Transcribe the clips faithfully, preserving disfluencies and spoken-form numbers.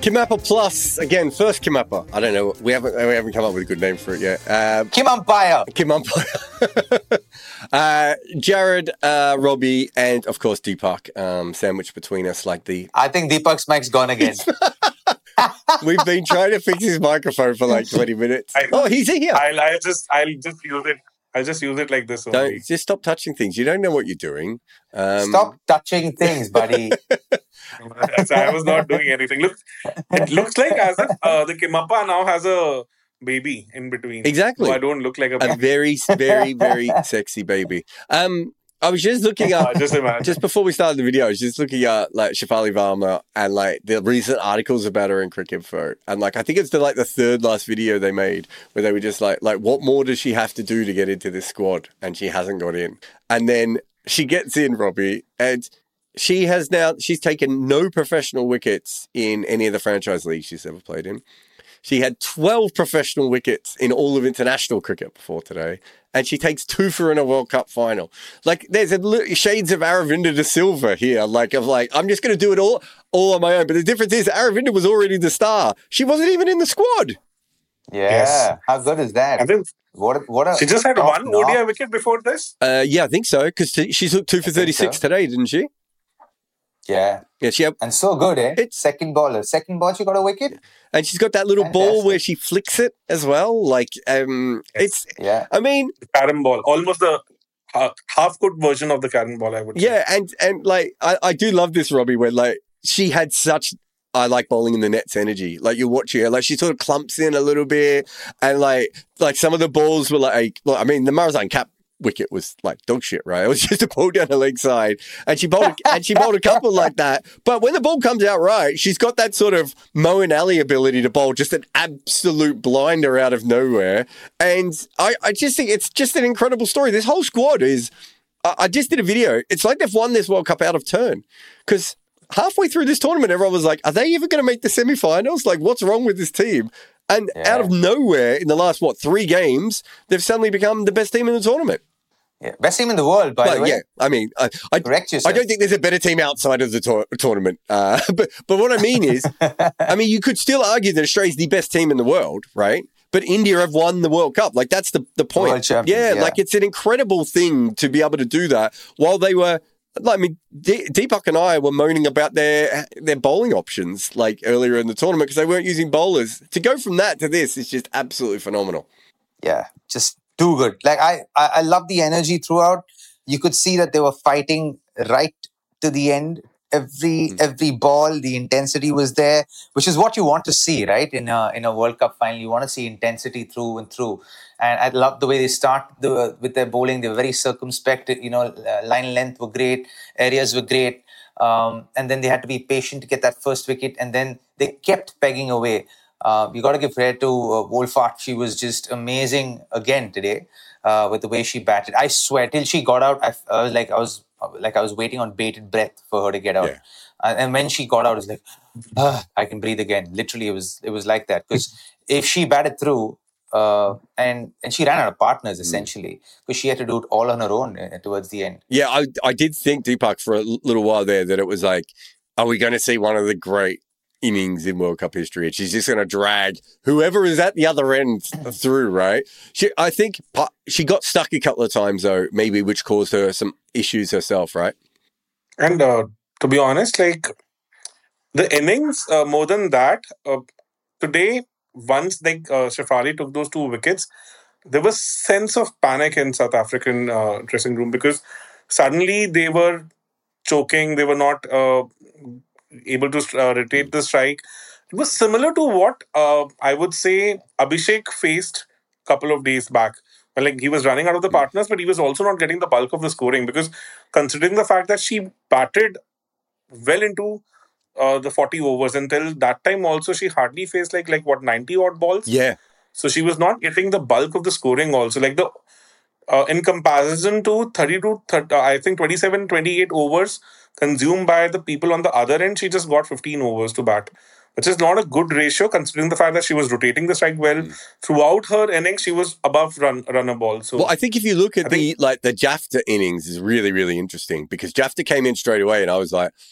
Kimappa Plus, again, first Kimappa. I don't know. We haven't we haven't come up with a good name for it yet. Uh, Kim Umpire. Kim Umpire. uh, Jared, uh, Robbie, and of course Deepak, um, sandwiched between us like the... I think Deepak's mic's gone again. We've been trying to fix his microphone for like twenty minutes. I, oh, he's here. I'll, I'll just I'll just use it. I'll just use it like this only. Don't, just stop touching things. You don't know what you're doing. Um, stop touching things, buddy. I was not doing anything. Look, it looks like as if uh, the Kimappa now has a baby in between. Exactly. So I don't look like a baby. A very, very, very sexy baby. Um, I was just looking up, just, just before we started the video, I was just looking at like Shefali Verma and like the recent articles about her in Cricket Info. And like, I think it's the like the third last video they made where they were just like, like, what more does she have to do to get into this squad? And she hasn't got in. And then she gets in, Robbie, and she has now, she's taken no professional wickets in any of the franchise leagues she's ever played in. She had twelve professional wickets in all of international cricket before today, and she takes two for in a World Cup final. Like, there's a li- shades of Aravinda de Silva here, like, of like, I'm just going to do it all all on my own. But the difference is, Aravinda was already the star. She wasn't even in the squad. Yeah, yes. How good is that? I think what, what a she just had one knock. O D I wicket before this? Uh, yeah, I think so, because she took two for thirty-six so. today, didn't she? Yeah. Yeah, she had, and so good, eh? It's, second ball. Second ball, she got a wicket. And she's got that little Fantastic. ball where she flicks it as well. Like, um, yes. it's, yeah. I mean, carom ball, almost the uh, half-cooked version of the carom ball, I would say. Yeah, and, and like, I, I do love this, Robbie, where like, she had such, I like bowling in the nets energy. Like, you watch her, like, she sort of clumps in a little bit. And like, like some of the balls were like, well, I mean, the Marazan cap wicket was like dog shit, right? It was just a ball down the leg side, and she bowled and she bowled a couple like that. But when the ball comes out right, she's got that sort of Moeen Ali ability to bowl just an absolute blinder out of nowhere. And I, I just think it's just an incredible story. This whole squad is. I, I just did a video. It's like they've won this World Cup out of turn, because halfway through this tournament, everyone was like, "Are they ever going to make the semi-finals? Like, what's wrong with this team?" And yeah. out of nowhere, in the last what three games, they've suddenly become the best team in the tournament. Yeah. Best team in the world, by well, the way. Yeah, I mean, I, I, I don't think there's a better team outside of the to- tournament. Uh, but but what I mean is, I mean, you could still argue that Australia's the best team in the world, right? But India have won the World Cup. Like, that's the, the point. World champions, yeah, yeah, like, it's an incredible thing to be able to do that while they were... Like, I mean, D- Deepak and I were moaning about their their bowling options, like, earlier in the tournament because they weren't using bowlers. To go from that to this is just absolutely phenomenal. Yeah, just too good. Like, I, I, I love the energy throughout. You could see that they were fighting right to the end. Every mm. every ball, the intensity was there, which is what you want to see, right? In a in a World Cup final, you want to see intensity through and through. And I love the way they start the, with their bowling. They were very circumspect. You know, uh, line length were great, areas were great, um, and then they had to be patient to get that first wicket. And then they kept pegging away. Uh, you got to give credit to uh, Wolfart. She was just amazing again today uh, with the way she batted. I swear, till she got out, I, I was like, I was. Like I was waiting on bated breath for her to get out, yeah. uh, and when she got out, it was like, ah, I can breathe again. Literally, it was it was like that. Because if she batted through, uh, and and she ran out of partners essentially, because she had to do it all on her own uh, towards the end. Yeah, I I did think, Deepak, for a little while there that it was like, are we going to see one of the great innings in World Cup history? And she's just going to drag whoever is at the other end through, right? She, I think she got stuck a couple of times though, maybe, which caused her some issues herself, right? And uh, to be honest, like the innings, uh, more than that, uh, today, once like uh, Shefali took those two wickets, there was sense of panic in South African uh, dressing room, because suddenly they were choking, they were not uh, able to uh, rotate the strike. It was similar to what uh, I would say Abhishek faced a couple of days back. Well, like, he was running out of the partners, but he was also not getting the bulk of the scoring, because considering the fact that she batted well into uh, the forty overs, until that time also she hardly faced like like what ninety odd balls. Yeah. So she was not getting the bulk of the scoring also. Like the uh, in comparison to thirty-two, thirty, uh, I think twenty-seven, twenty-eight overs consumed by the people on the other end, she just got fifteen overs to bat, which is not a good ratio considering the fact that she was rotating the strike well. Mm. Throughout her innings, she was above run runner ball. So, well, I think if you look at I the think, like the Jafta innings is really, really interesting, because Jafta came in straight away and I was like,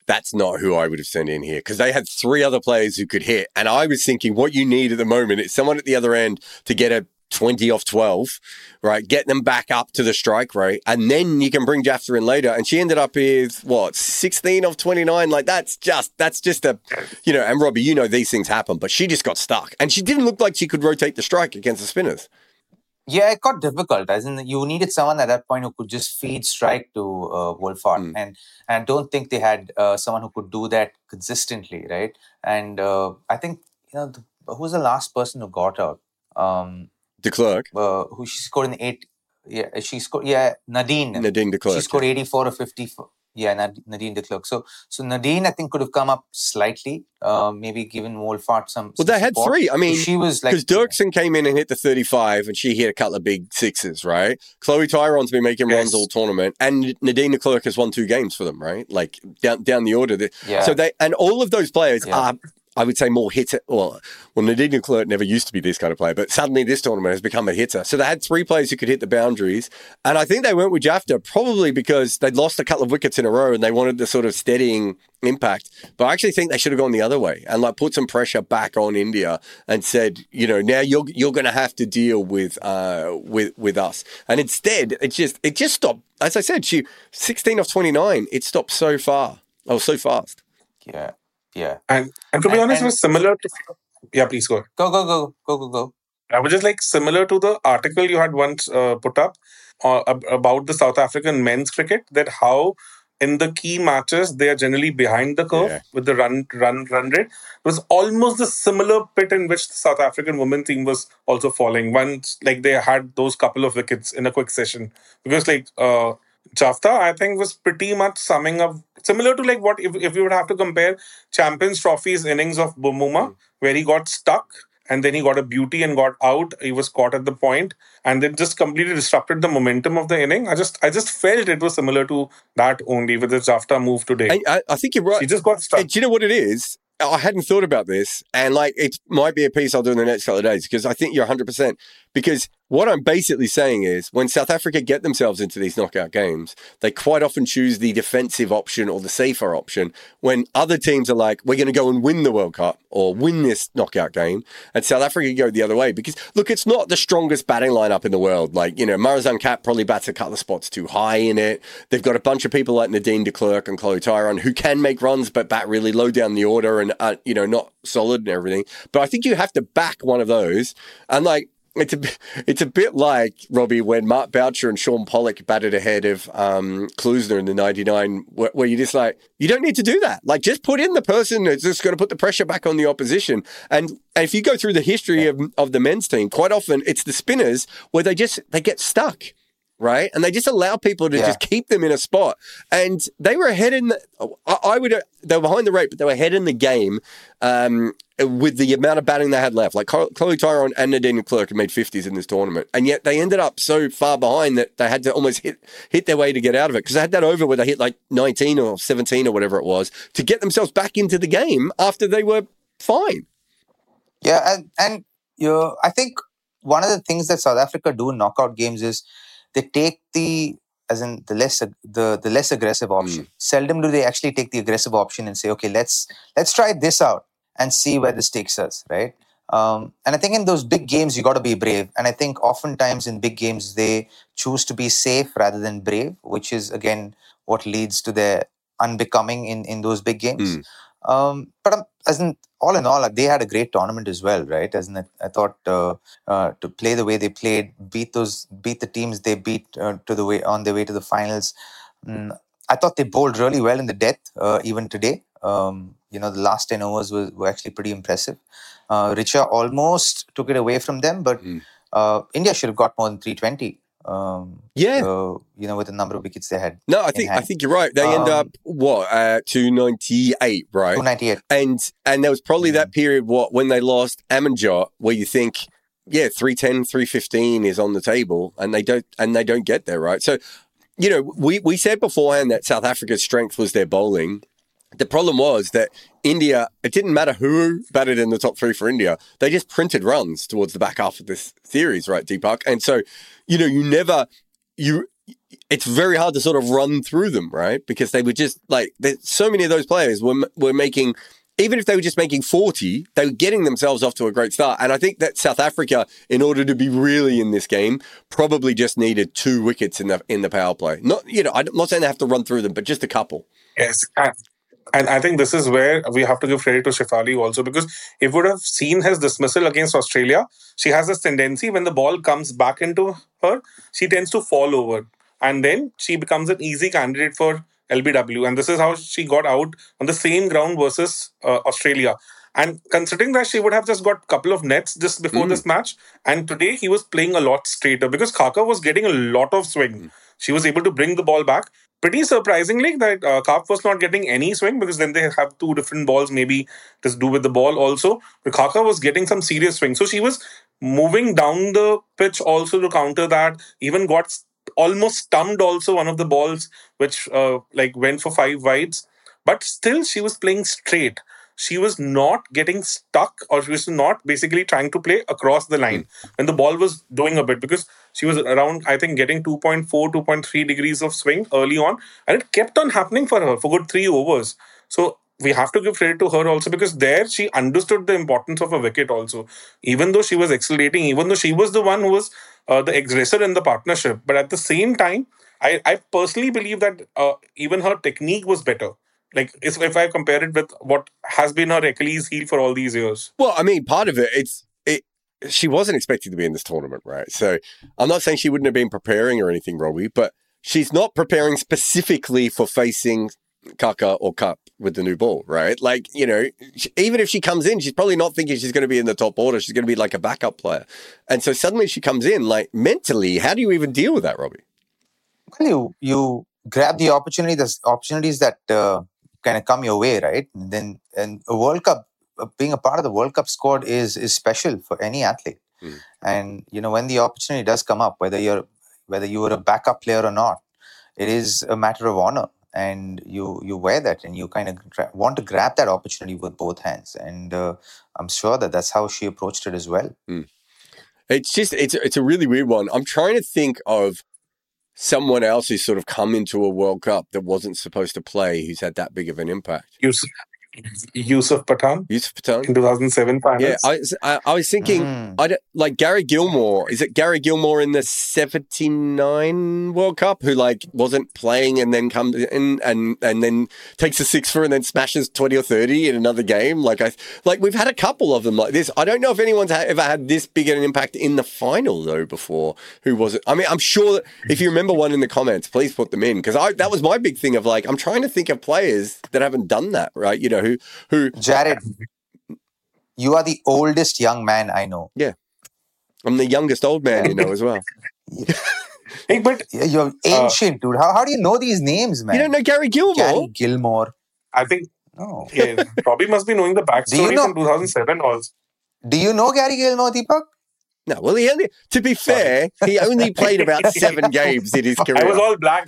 that's not who I would have sent in here, because they had three other players who could hit. And I was thinking what you need at the moment is someone at the other end to get a twenty off twelve, right? Get them back up to the strike rate, and then you can bring Jafta in later. And she ended up with what, sixteen of twenty-nine? Like that's just that's just a, you know. And Robbie, you know these things happen, but she just got stuck, and she didn't look like she could rotate the strike against the spinners. Yeah, it got difficult. As in, you needed someone at that point who could just feed strike to uh, Wolfart, mm. and and I don't think they had uh, someone who could do that consistently, right? And uh, I think you know the, who was the last person who got out? Um, De Klerk, uh, who she scored in eight. Yeah, she scored. Yeah, Nadine. Nadine De Klerk. She scored yeah. eighty-four or fifty-four. Yeah, Nad- Nadine De Klerk. So, so Nadine, I think, could have come up slightly. Uh, maybe given Wolfart some. Well, some they had support. three. I mean, she was like because Dirksen came in and hit the thirty-five, and she hit a couple of big sixes, right? Chloe Tyron's been making yes. runs all tournament, and Nadine De Klerk has won two games for them, right? Like down down the order. Yeah. So they and all of those players yeah. are, I would say, more hitter. Well, well, Nadine De Klerk never used to be this kind of player, but suddenly this tournament has become a hitter. So they had three players who could hit the boundaries, and I think they went with Jafta probably because they'd lost a couple of wickets in a row and they wanted the sort of steadying impact. But I actually think they should have gone the other way and like put some pressure back on India and said, you know, now you're you're going to have to deal with uh with with us. And instead, it just it just stopped. As I said, she sixteen of twenty-nine. It stopped so far. Oh, so fast. Yeah. Yeah. And and to be and, honest, and, it was similar to yeah, please go. Go go go go go go. I was just like similar to the article you had once uh, put up uh, about the South African men's cricket, that how in the key matches they are generally behind the curve yeah. with the run run run rate. It was almost the similar pit in which the South African women's team was also falling once like they had those couple of wickets in a quick session, because like uh, Jafta, I think, was pretty much summing up similar to like what if, if you would have to compare Champions Trophy's innings of Bumuma, mm. where he got stuck and then he got a beauty and got out. He was caught at the point and then just completely disrupted the momentum of the inning. I just I just felt it was similar to that only with the Jafta move today. I, I think you're right. He just got stuck. Hey, do you know what it is? I hadn't thought about this, and like it might be a piece I'll do in the next couple of days, because I think you're one hundred percent. Because what I'm basically saying is when South Africa get themselves into these knockout games, they quite often choose the defensive option or the safer option when other teams are like, we're going to go and win the World Cup or win this knockout game. And South Africa go the other way because, look, it's not the strongest batting lineup in the world. Like, you know, Marizanne Kapp probably bats a couple of spots too high in it. They've got a bunch of people like Nadine De Klerk and Chloe Tyron who can make runs but bat really low down the order and, uh, you know, not solid and everything. But I think you have to back one of those. And like, It's a, it's a bit like, Robbie, when Mark Boucher and Sean Pollock batted ahead of um, Klusner in the ninety-nine, where, where you just like, you don't need to do that. Like, just put in the person that's just going to put the pressure back on the opposition. And, and if you go through the history of, of the men's team, quite often it's the spinners where they just, they get stuck. Right. And they just allow people to yeah. just keep them in a spot. And they were ahead in the, I, I would, they were behind the rate, but they were ahead in the game um, with the amount of batting they had left. Like Chloe Tyron and Nadine De Klerk made fifties in this tournament. And yet they ended up so far behind that they had to almost hit, hit their way to get out of it. Because they had that over where they hit like nineteen or seventeen or whatever it was to get themselves back into the game after they were fine. Yeah. And, and you know, I think one of the things that South Africa do in knockout games is they take the, as in the less the the less aggressive option. Mm. Seldom do they actually take the aggressive option and say, okay, let's let's try this out and see where this takes us, right? Um, and I think in those big games you got to be brave. And I think oftentimes in big games they choose to be safe rather than brave, which is again what leads to their unbecoming in in those big games. Mm. Um, but um, as in all in all, they had a great tournament as well, right? As in, I thought uh, uh, to play the way they played, beat those, beat the teams they beat uh, to the way on their way to the finals. Mm, I thought they bowled really well in the death, uh, even today. Um, you know, the last ten overs were, were actually pretty impressive. Uh, Richa almost took it away from them, but mm. uh, India should have got more than three twenty. Um, yeah, uh, you know, with the number of wickets they had. No, I think I think you're right. They um, end up what uh, two ninety-eight, right? two ninety-eight, and and there was probably mm. that period what when they lost Amanjot, where you think, yeah, three ten, three fifteen is on the table, and they don't and they don't get there, right? So, you know, we we said beforehand that South Africa's strength was their bowling. The problem was that India, it didn't matter who batted in the top three for India. They just printed runs towards the back half of this series, right, Deepak? And so, you know, you never, you it's very hard to sort of run through them, right? Because they were just like, so many of those players were were making, even if they were just making forty, they were getting themselves off to a great start. And I think that South Africa, in order to be really in this game, probably just needed two wickets in the in the power play. Not, you know, I'm not saying they have to run through them, but just a couple. Yes. And, and I think this is where we have to give credit to Shefali also, because if we would have seen his dismissal against Australia, she has this tendency when the ball comes back into her, she tends to fall over. And then she becomes an easy candidate for L B W. And this is how she got out on the same ground versus uh, Australia. And considering that she would have just got a couple of nets just before mm. this match, and today he was playing a lot straighter because Khaka was getting a lot of swing. Mm. She was able to bring the ball back. Pretty surprisingly that uh, Kaap was not getting any swing, because then they have two different balls, maybe to do with the ball also. But Khaka was getting some serious swing. So she was moving down the pitch also to counter that, even got almost stumped also one of the balls which uh, like went for five wides, but still she was playing straight. She was not getting stuck, or she was not basically trying to play across the line when the ball was doing a bit, because she was around, I think, getting two point four, two point three degrees of swing early on, and it kept on happening for her for good three overs. So we have to give credit to her also, because there she understood the importance of a wicket also. Even though she was accelerating, even though she was the one who was uh, the aggressor in the partnership, but at the same time, I, I personally believe that uh, even her technique was better. Like, if, if I compare it with what has been her Achilles heel for all these years. Well, I mean, part of it, it's it. She wasn't expected to be in this tournament, right? So I'm not saying she wouldn't have been preparing or anything, Robbie, but she's not preparing specifically for facing Khaka or Kaap with the new ball, right? Like, you know, she, even if she comes in, she's probably not thinking she's going to be in the top order. She's going to be like a backup player. And so suddenly she comes in, like, mentally, how do you even deal with that, Robbie? Well, you, you grab the opportunity, the opportunities that uh, kind of come your way, right? And then, and a World Cup, uh, being a part of the World Cup squad is is special for any athlete. Mm. And, you know, when the opportunity does come up, whether you're whether you were a backup player or not, it is a matter of honor. And you you wear that, and you kind of gra- want to grab that opportunity with both hands. And uh, I'm sure that that's how she approached it as well. Mm. It's just, it's, it's a really weird one. I'm trying to think of someone else who's sort of come into a World Cup that wasn't supposed to play, who's had that big of an impact. Yusuf, Yusuf Pathan. Yusuf Pathan. In two thousand seven finals. Yeah, I, I, I was thinking, mm. I don't, like Gary Gilmore. Is it Gary Gilmore in the seventy-nine World Cup who like wasn't playing and then comes in and, and then takes a sixer and then smashes twenty or thirty in another game? Like I like we've had a couple of them like this. I don't know if anyone's ha- ever had this big an impact in the final though before. Who was it? I mean, I'm sure that if you remember one in the comments, please put them in, because I that was my big thing of like I'm trying to think of players that haven't done that, right? You know, who who Jared. You are the oldest young man I know. Yeah. I'm the youngest old man you know as well. Hey, but you're ancient, uh, dude. How, how do you know these names, man? You don't know Gary Gilmore? Gary Gilmore. I think, no. Yeah, probably must be knowing the backstory you know, from two thousand seven also. Do you know Gary Gilmore, Deepak? No, well, he only, to be fair, he only played about seven games in his career. I was all black.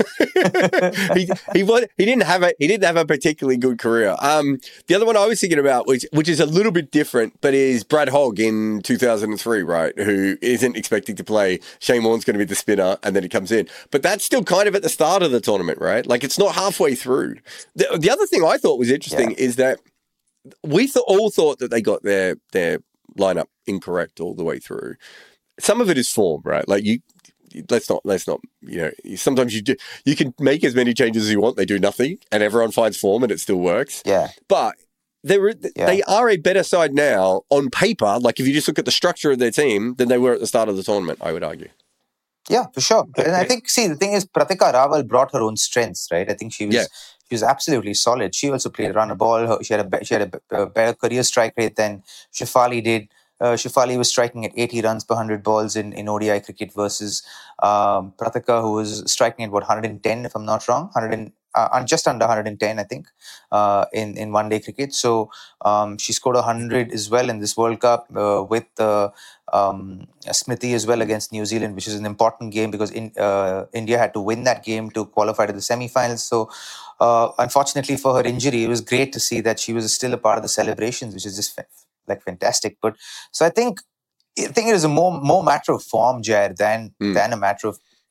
he he was, he didn't have a he didn't have a particularly good career. Um, the other one I was thinking about, which which is a little bit different, but is Brad Hogg in two thousand three, right? Who isn't expecting to play. Shane Warne's going to be the spinner, and then he comes in. But that's still kind of at the start of the tournament, right? Like it's not halfway through. The, the other thing I thought was interesting yeah. is that we th- all thought that they got their their lineup incorrect all the way through. Some of it is form, right? Like you, let's not, let's not, you know, sometimes you do, you can make as many changes as you want. They do nothing and everyone finds form and it still works. Yeah. But they're, yeah. they are a better side now on paper. Like if you just look at the structure of their team than they were at the start of the tournament, I would argue. Yeah, for sure. And I think, see, the thing is, Pratika Rawal brought her own strengths, right? I think she was, yeah. she was absolutely solid. She also played around the ball. She had a, she had a, a better career strike rate than Shefali did. Uh, Shefali was striking at eighty runs per one hundred balls in, in O D I cricket versus um, Pratika, who was striking at, what, one hundred ten, if I'm not wrong, one hundred, uh, just under one hundred ten, I think, uh, in, in one-day cricket. So um, she scored one hundred as well in this World Cup uh, with uh, um, Smriti as well against New Zealand, which is an important game because in, uh, India had to win that game to qualify to the semi-finals. So uh, unfortunately for her injury, it was great to see that she was still a part of the celebrations, which is just fa- like fantastic. But so I think I think it is a more more matter of form, Jair, than mm. than a matter of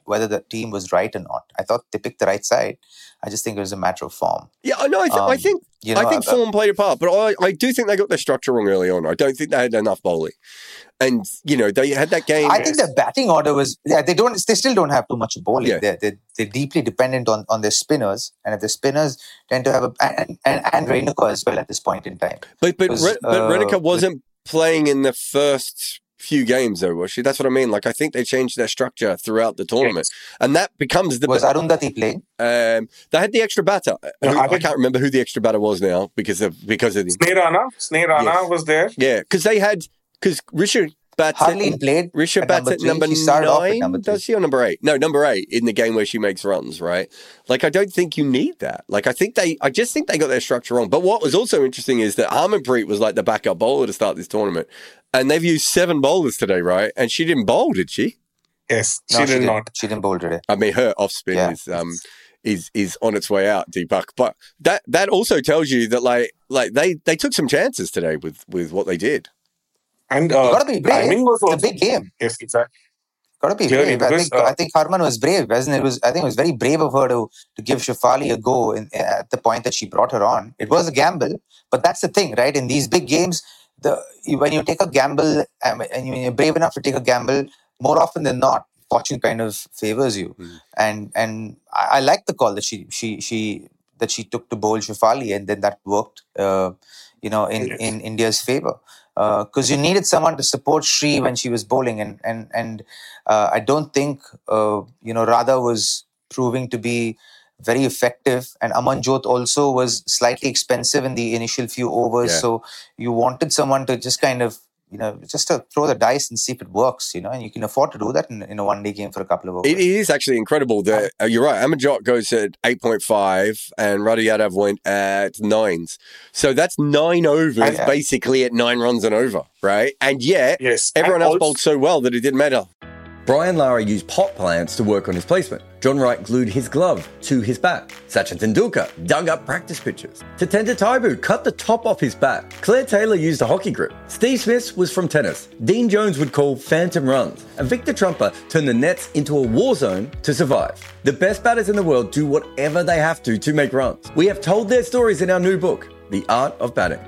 whether the team was right or not. I thought they picked the right side. I just think it was a matter of form. Yeah, I know. I, th- Um, I think You know, I think uh, form played a part, but I, I do think they got their structure wrong early on. I don't think they had enough bowling, and you know they had that game. I think the batting order was. Yeah, they don't. They still don't have too much bowling. Yeah. They're, they're they're deeply dependent on, on their spinners, and if the spinners tend to have a and and, and Renuka as well at this point in time. But but was, Re- but uh, Renica wasn't playing in the first few games though, was she? That's what I mean. Like I think they changed their structure throughout the tournament, and that becomes the. Was Arundhati playing? Um, they had the extra batter. No, Who- I I, think- can't remember who the extra batter was now because of because of the Sneh Rana, Sneh Rana Yes. was there. yeah because they had because Rishabh bats Hardly at, played. Rishabh at bats number at three. number She started off at nine. number three. Does she or number eight? No, number eight in the game where she makes runs. Right. Like I don't think you need that. Like I think they, I just think they got their structure wrong. But what was also interesting is that Harmanpreet was like the backup bowler to start this tournament, and they've used seven bowlers today, right? And she didn't bowl, did she? Yes, she No, did didn't. not. She didn't bowl today. I mean, her off spin Yeah. is um is is on its way out, Deepak. But that that also tells you that like like they they took some chances today with with what they did. And You uh, gotta be brave. timing was It's a also big game. yes, exactly. Got to be Clearly, brave. I because, think uh, I think Harman was brave, wasn't it? It was I think it was very brave of her to to give Shafali a go in, at the point that she brought her on. It was a gamble, but that's the thing, right? In these big games, the when you take a gamble um, and you're brave enough to take a gamble, more often than not, fortune kind of favors you. Mm. And and I, I like the call that she she she that she took to bowl Shafali, and then that worked. Uh, you know, in, Yes. in India's favor. Because you needed someone to support Sri when she was bowling, and and and uh, I don't think uh, you know Radha was proving to be very effective, and Amanjot also was slightly expensive in the initial few overs. Yeah. So you wanted someone to just kind of you know just to throw the dice and see if it works. You know, and you can afford to do that in, in a one day game for a couple of overs. It is actually incredible that uh, you're right. Amanjot goes at eight point five and Radha Yadav went at nines. So that's nine overs Yeah. basically at nine runs and over, right? And yet Yes, everyone and else also- bowled so well that it didn't matter. Brian Lara used pot plants to work on his placement. John Wright glued his glove to his bat. Sachin Tendulkar dug up practice pictures. Tatenda Taibu cut the top off his bat. Claire Taylor used a hockey grip. Steve Smith was from tennis. Dean Jones would call phantom runs. And Victor Trumper turned the nets into a war zone to survive. The best batters in the world do whatever they have to to make runs. We have told their stories in our new book, The Art of Batting.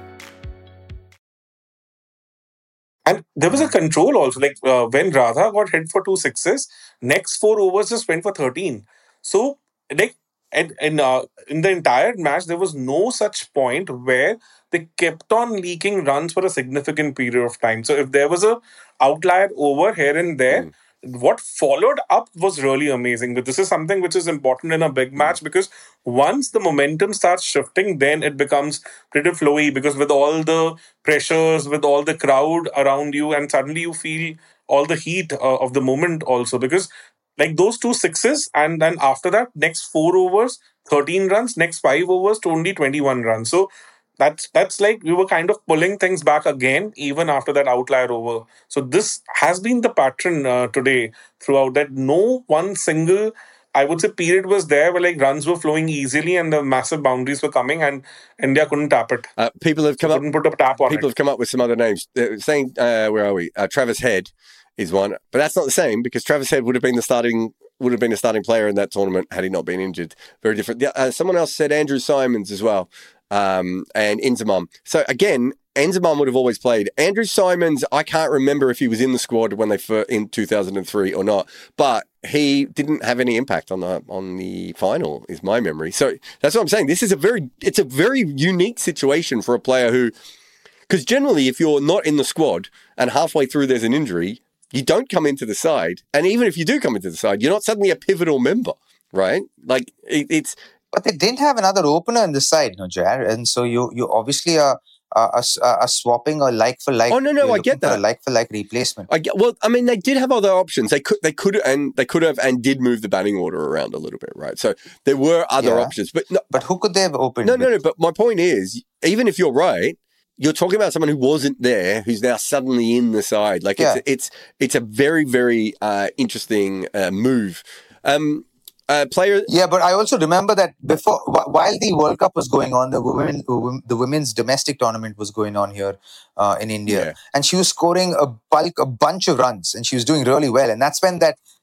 And there was a control also. Like uh, when Radha got hit for two sixes, next four overs just went for thirteen. So, like, and, and uh, in the entire match, there was no such point where they kept on leaking runs for a significant period of time. So, if there was a outlier over here and there, what followed up was really amazing. But this is something which is important in a big match because once the momentum starts shifting, then it becomes pretty flowy because with all the pressures, with all the crowd around you, and suddenly you feel all the heat uh, of the moment also because like those two sixes and then after that, next four overs, thirteen runs, next five overs to only twenty-one runs. So that's that's like we were kind of pulling things back again, even after that outlier over. So this has been the pattern uh, today throughout that no one single, I would say, period was there where like runs were flowing easily and the massive boundaries were coming and India couldn't tap it. Uh, people have come up. Couldn't put a tap on People it. have come up with some other names. They're saying, uh, where are we? Uh, Travis Head is one, but that's not the same because Travis Head would have been the starting would have been a starting player in that tournament had he not been injured. Very different. Yeah, uh, someone else said Andrew Simons as well, um, and Inzamam. So again, Inzamam would have always played. Andrew Simons, I can't remember if he was in the squad when they fir- in two thousand three or not, but he didn't have any impact on the on the final, is my memory. So that's what I'm saying. This is a very it's a very unique situation for a player who. Because generally, if you're not in the squad and halfway through there's an injury, you don't come into the side. And even if you do come into the side, you're not suddenly a pivotal member, right? Like, it, it's... But they didn't have another opener in the side, no, Jar. And so you you obviously are, are, are, are swapping a like for like. Oh, no, no, you're I looking get for that. A like for like replacement. I get, well, I mean, they did have other options. They could, they could, and they could have, and did move the batting order around a little bit, right? So there were other Yeah. options, but no, But who could they have opened? no, no, with? no. But my point is, even if you're right, you're talking about someone who wasn't there, who's now suddenly in the side. Like Yeah. it's it's it's a very very uh, interesting uh, move. Um, uh, player, Yeah, but I also remember that before, wh- while the World Cup was going on, the women, the women's domestic tournament was going on here uh, in India, Yeah. and she was scoring a bulk, a bunch of runs, and she was doing really well. And that's when that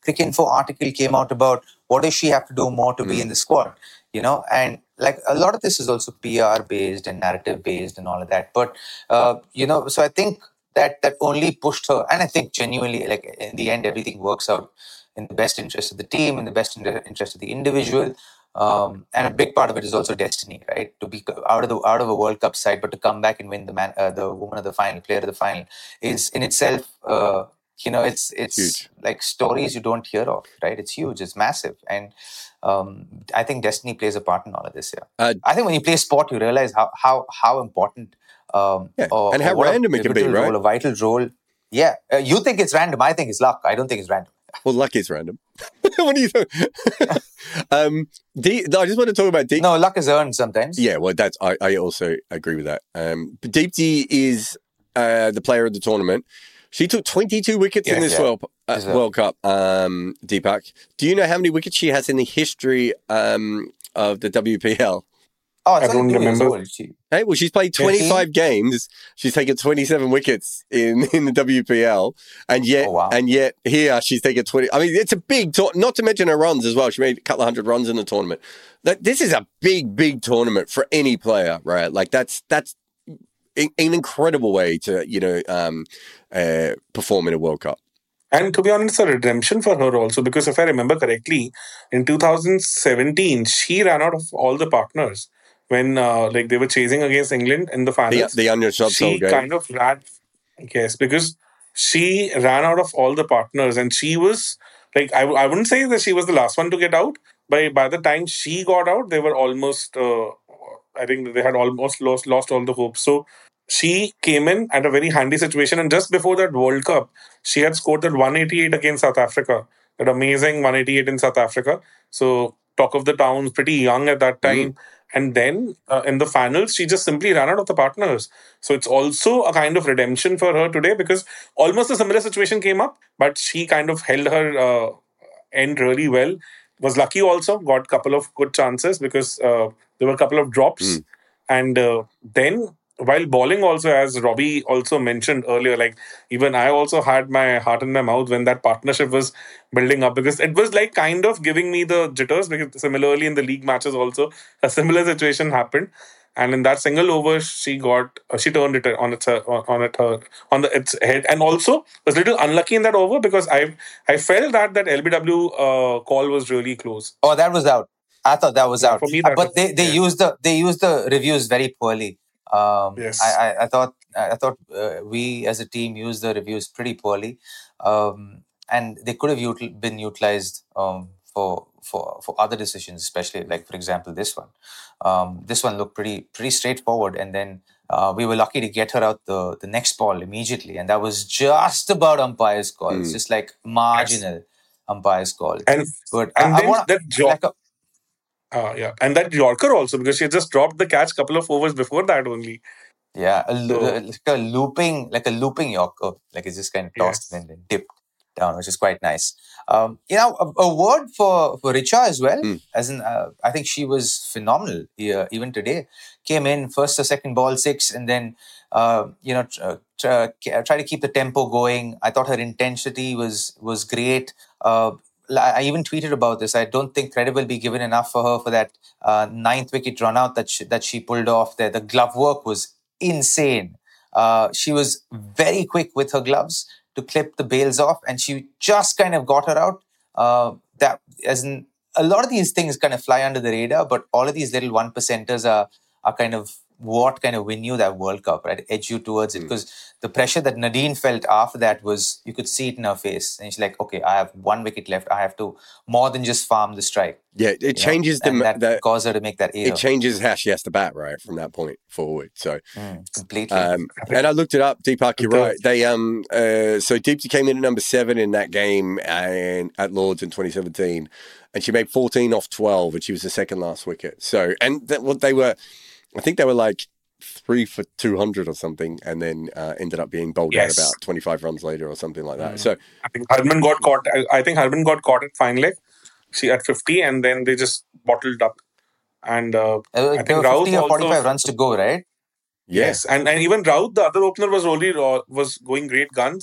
Cricinfo article came out about what does she have to do more to mm. be in the squad, you know, and like a lot of this is also P R based and narrative based and all of that. But, uh, you know, so I think that that only pushed her. And I think genuinely, like in the end, everything works out in the best interest of the team, in the best interest of the individual. Um, and a big part of it is also destiny, right? To be out of the out of a World Cup side, but to come back and win the man, uh, the woman of the final, player of the final, is in itself, uh, you know, it's it's huge. Like stories you don't hear of, right? It's huge, it's massive, and um, I think destiny plays a part in all of this. Yeah, uh, I think when you play sport, you realize how how how important, um, yeah, or, and how or random it can be, right? Role, a vital role. Yeah, uh, you think it's random. I think it's luck. I don't think it's random. Well, luck is random. What do you think? um, Deep, I just want to talk about Deep. No, luck is earned sometimes. Yeah, well, that's I, I also agree with that. Um, but Deepti is uh, the player of the tournament. She took twenty-two wickets yes, in this yeah. World uh, World Cup. Um, Deepak, do you know how many wickets she has in the history um, of the W P L? Oh, I don't remember. Hey, well, she's played twenty-five games. She's taken twenty-seven wickets in, in the W P L, and yet, oh, wow. and yet here she's taken twenty. I mean, it's a big. To- not to mention her runs as well. She made a couple of hundred runs in the tournament. That this is a big, big tournament for any player, right? Like that's that's an incredible way to you know um, uh, perform in a World Cup. And to be honest, it's a redemption for her also, because if I remember correctly, in two thousand seventeen she ran out of all the partners. When uh, like they were chasing against England in the finals, the, the Anya she game. kind of ran, yes, because she ran out of all the partners, and she was like, I, I wouldn't say that she was the last one to get out, but by the time she got out, they were almost, uh, I think they had almost lost lost all the hope. So she came in at a very handy situation, and just before that World Cup, she had scored that one eighty-eight against South Africa, that amazing one eighty-eight in South Africa. So talk of the town, pretty young at that time. Mm. And then uh, in the finals, she just simply ran out of the partners. So it's also a kind of redemption for her today, because almost a similar situation came up, but she kind of held her uh, end really well. Was lucky also, got a couple of good chances because uh, there were a couple of drops. Mm. And uh, then while bowling also, as Robbie also mentioned earlier, like even I also had my heart in my mouth when that partnership was building up, because it was like kind of giving me the jitters, because similarly in the league matches also a similar situation happened, and in that single over she got uh, she turned it on its uh, on it her on the its head, and also was a little unlucky in that over because I I felt that that L B W uh, call was really close. Oh, that was out. I thought that was yeah, out. For me, that but was, they they yeah. used the they used the reviews very poorly. Um, yes. I, I, I thought I thought uh, we as a team used the reviews pretty poorly, um, and they could have util- been utilized um, for for for other decisions, especially like for example this one. Um, this one looked pretty pretty straightforward, and then uh, we were lucky to get her out the the next ball immediately, and that was just about umpire's call. Mm. It's just like marginal yes. umpire's call. And but and I, then I wanna, that job. like a, Uh, yeah, and that Yorker also, because she had just dropped the catch a couple of overs before that only. Yeah, a, so, like a looping, like a looping Yorker, like it's just kind of tossed yes. and then dipped down, which is quite nice. Um, you know, a, a word for for Richa as well. Mm. As in, uh, I think she was phenomenal. Yeah, even today, came in first or second ball six, and then uh, you know try, try, try to keep the tempo going. I thought her intensity was was great. Uh, I even tweeted about this. I don't think credit will be given enough for her for that uh, ninth wicket run out that she, that she pulled off there. The glove work was insane. Uh, she was very quick with her gloves to clip the bails off, and she just kind of got her out. Uh, that as in a lot of these things kind of fly under the radar, but all of these little one percenters are are kind of what kind of win you that World Cup, right? Edge you towards it. Because mm. the pressure that Nadine felt after that was, you could see it in her face. And she's like, okay, I have one wicket left. I have to more than just farm the strike. Yeah, it changes know? the... And that the, caused her to make that error. It changes how she has to bat, right, from that point forward. So mm, completely. Um, and I looked it up, Deepak, you're right. They um uh, So Deepti came in at number seven in that game and at Lords in twenty seventeen. And she made fourteen off twelve, and she was the second last wicket. So, and th- what they were... I think they were like three for two hundred or something, and then uh, ended up being bowled yes. out about twenty-five runs later or something like that. Mm. So I think Harman got caught. I, I think Harman got caught at fine leg. She at fifty, and then they just bottled up. And uh, uh, I think Raut fifty or also, forty-five runs to go, right? Yes, yeah. and and even Raut, the other opener, was really uh, was going great guns.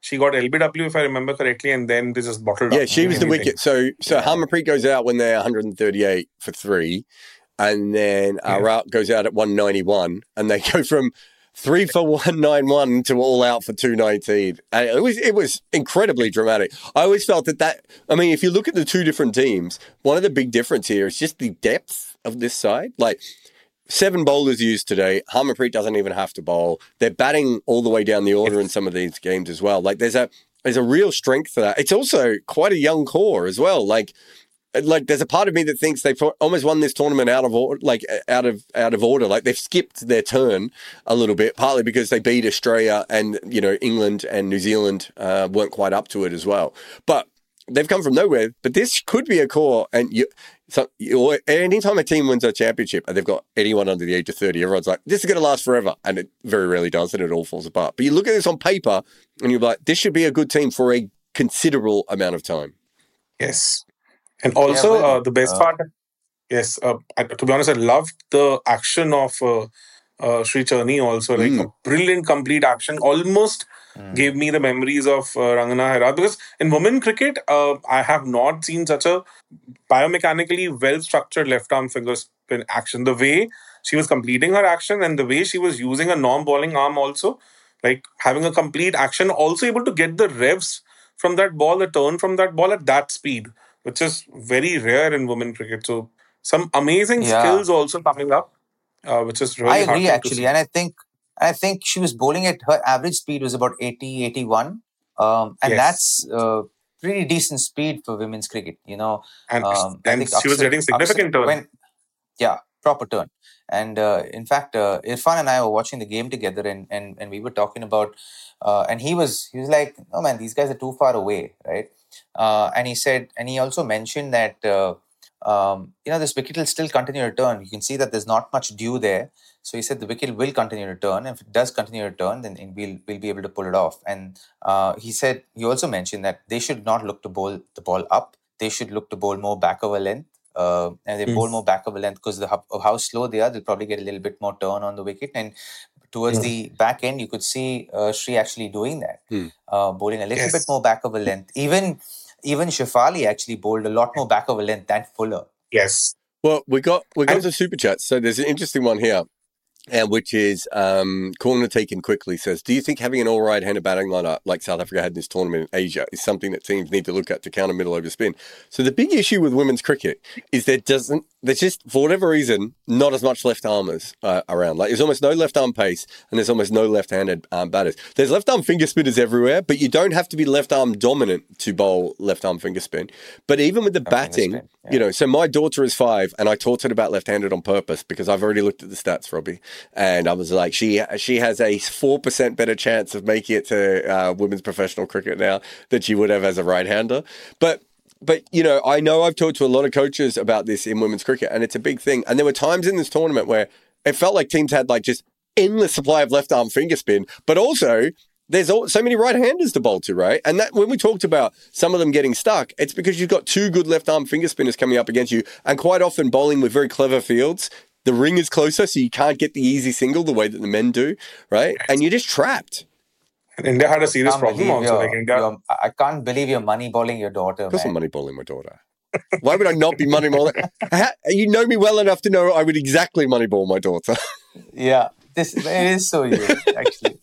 she got L B W if I remember correctly, and then they just bottled Yeah, up. she was the everything. wicket. So so Yeah. Harmanpreet goes out when they're one hundred thirty-eight for three, and then uh, Yeah. Rout goes out at one ninety-one, and they go from three for one ninety-one to all out for two nineteen. And it was it was incredibly dramatic. I always felt that that. I mean, if you look at the two different teams, one of the big difference here is just the depth of this side. Like, seven bowlers used today. Harmanpreet doesn't even have to bowl. They're batting all the way down the order in some of these games as well. Like, there's a there's a real strength to that. It's also quite a young core as well. Like, like there's a part of me that thinks they've almost won this tournament out of order, like out of out of order. Like, they've skipped their turn a little bit, partly because they beat Australia and, you know, England and New Zealand uh, weren't quite up to it as well. But they've come from nowhere. But this could be a core, and you. So you, anytime a team wins a championship and they've got anyone under the age of thirty, everyone's like, this is going to last forever. And it very rarely does, and it all falls apart. But you look at this on paper and you're like, this should be a good team for a considerable amount of time. Yes. And also, Yeah, well, uh, the best uh, part, yes, uh, I, to be honest, I loved the action of uh, uh, Sri Charni also. Like, Mm. a brilliant, complete action. Almost Mm. gave me the memories of uh, Rangana Hera. Because in women cricket, uh, I have not seen such a biomechanically well-structured left-arm finger spin action. The way she was completing her action and the way she was using a non-bowling arm also, like having a complete action, also able to get the revs from that ball, the turn from that ball at that speed, which is very rare in women cricket. So some amazing Yeah. skills also coming up, uh, which is really I agree heartening to actually, see. and I think I think she was bowling at her average speed was about eighty, eighty-one, um, and Yes. that's uh, pretty decent speed for women's cricket. You know, And, um, I and think she was Akshar- getting significant Akshar turn. went- yeah, proper turn. And uh, in fact, uh, Irfan and I were watching the game together, and and, and we were talking about, uh, and he was he was like, "Oh man, these guys are too far away, right?" Uh, and he said, and he also mentioned that uh, um, you know this wicket will still continue to turn. You can see that there's not much dew there, so he said the wicket will continue to turn. And if it does continue to turn, then it- we'll we'll be able to pull it off. And uh, he said he also mentioned that they should not look to bowl the ball up. They should look to bowl more back over length. Uh, and they Hmm. bowl more back over length because the, how, of how slow they are, they'll probably get a little bit more turn on the wicket. And towards Hmm. the back end, you could see uh, Sri actually doing that, Hmm. uh, bowling a little Yes. bit more back over length. Even even Shefali actually bowled a lot more back over length than Fuller. Yes. Well, we got we got And- the super chats. So there's an interesting one here, and which is um, Corner Taken Quickly says, do you think having an all right-handed batting lineup like South Africa had in this tournament in Asia is something that teams need to look at to counter middle over spin? So the big issue with women's cricket is there doesn't there's just, for whatever reason, not as much left armers uh, around. Like, there's almost no left arm pace, and there's almost no left-handed um, batters. There's left arm finger spinners everywhere, but you don't have to be left arm dominant to bowl left arm finger spin. But even with the Left finger batting, spin, yeah. you know, so my daughter is five, and I taught her about left-handed on purpose because I've already looked at the stats, Robbie, and I was like, she she has a four percent better chance of making it to uh, women's professional cricket now than she would have as a right-hander. But But, you know, I know I've talked to a lot of coaches about this in women's cricket, and it's a big thing. And there were times in this tournament where it felt like teams had like just endless supply of left arm finger spin, but also there's all, so many right-handers to bowl to, right? And that when we talked about some of them getting stuck, it's because you've got two good left arm finger spinners coming up against you, and quite often bowling with very clever fields. The ring is closer, so you can't get the easy single the way that the men do, right? And you're just trapped. And India had a serious Can't problem believe also. you're- Like India, you're- I can't believe you're money balling your daughter, Of course, I'm man. money balling my daughter. Why would I not be money balling? Ha- You know me well enough to know I would exactly money ball my daughter. Yeah, this it is so you actually.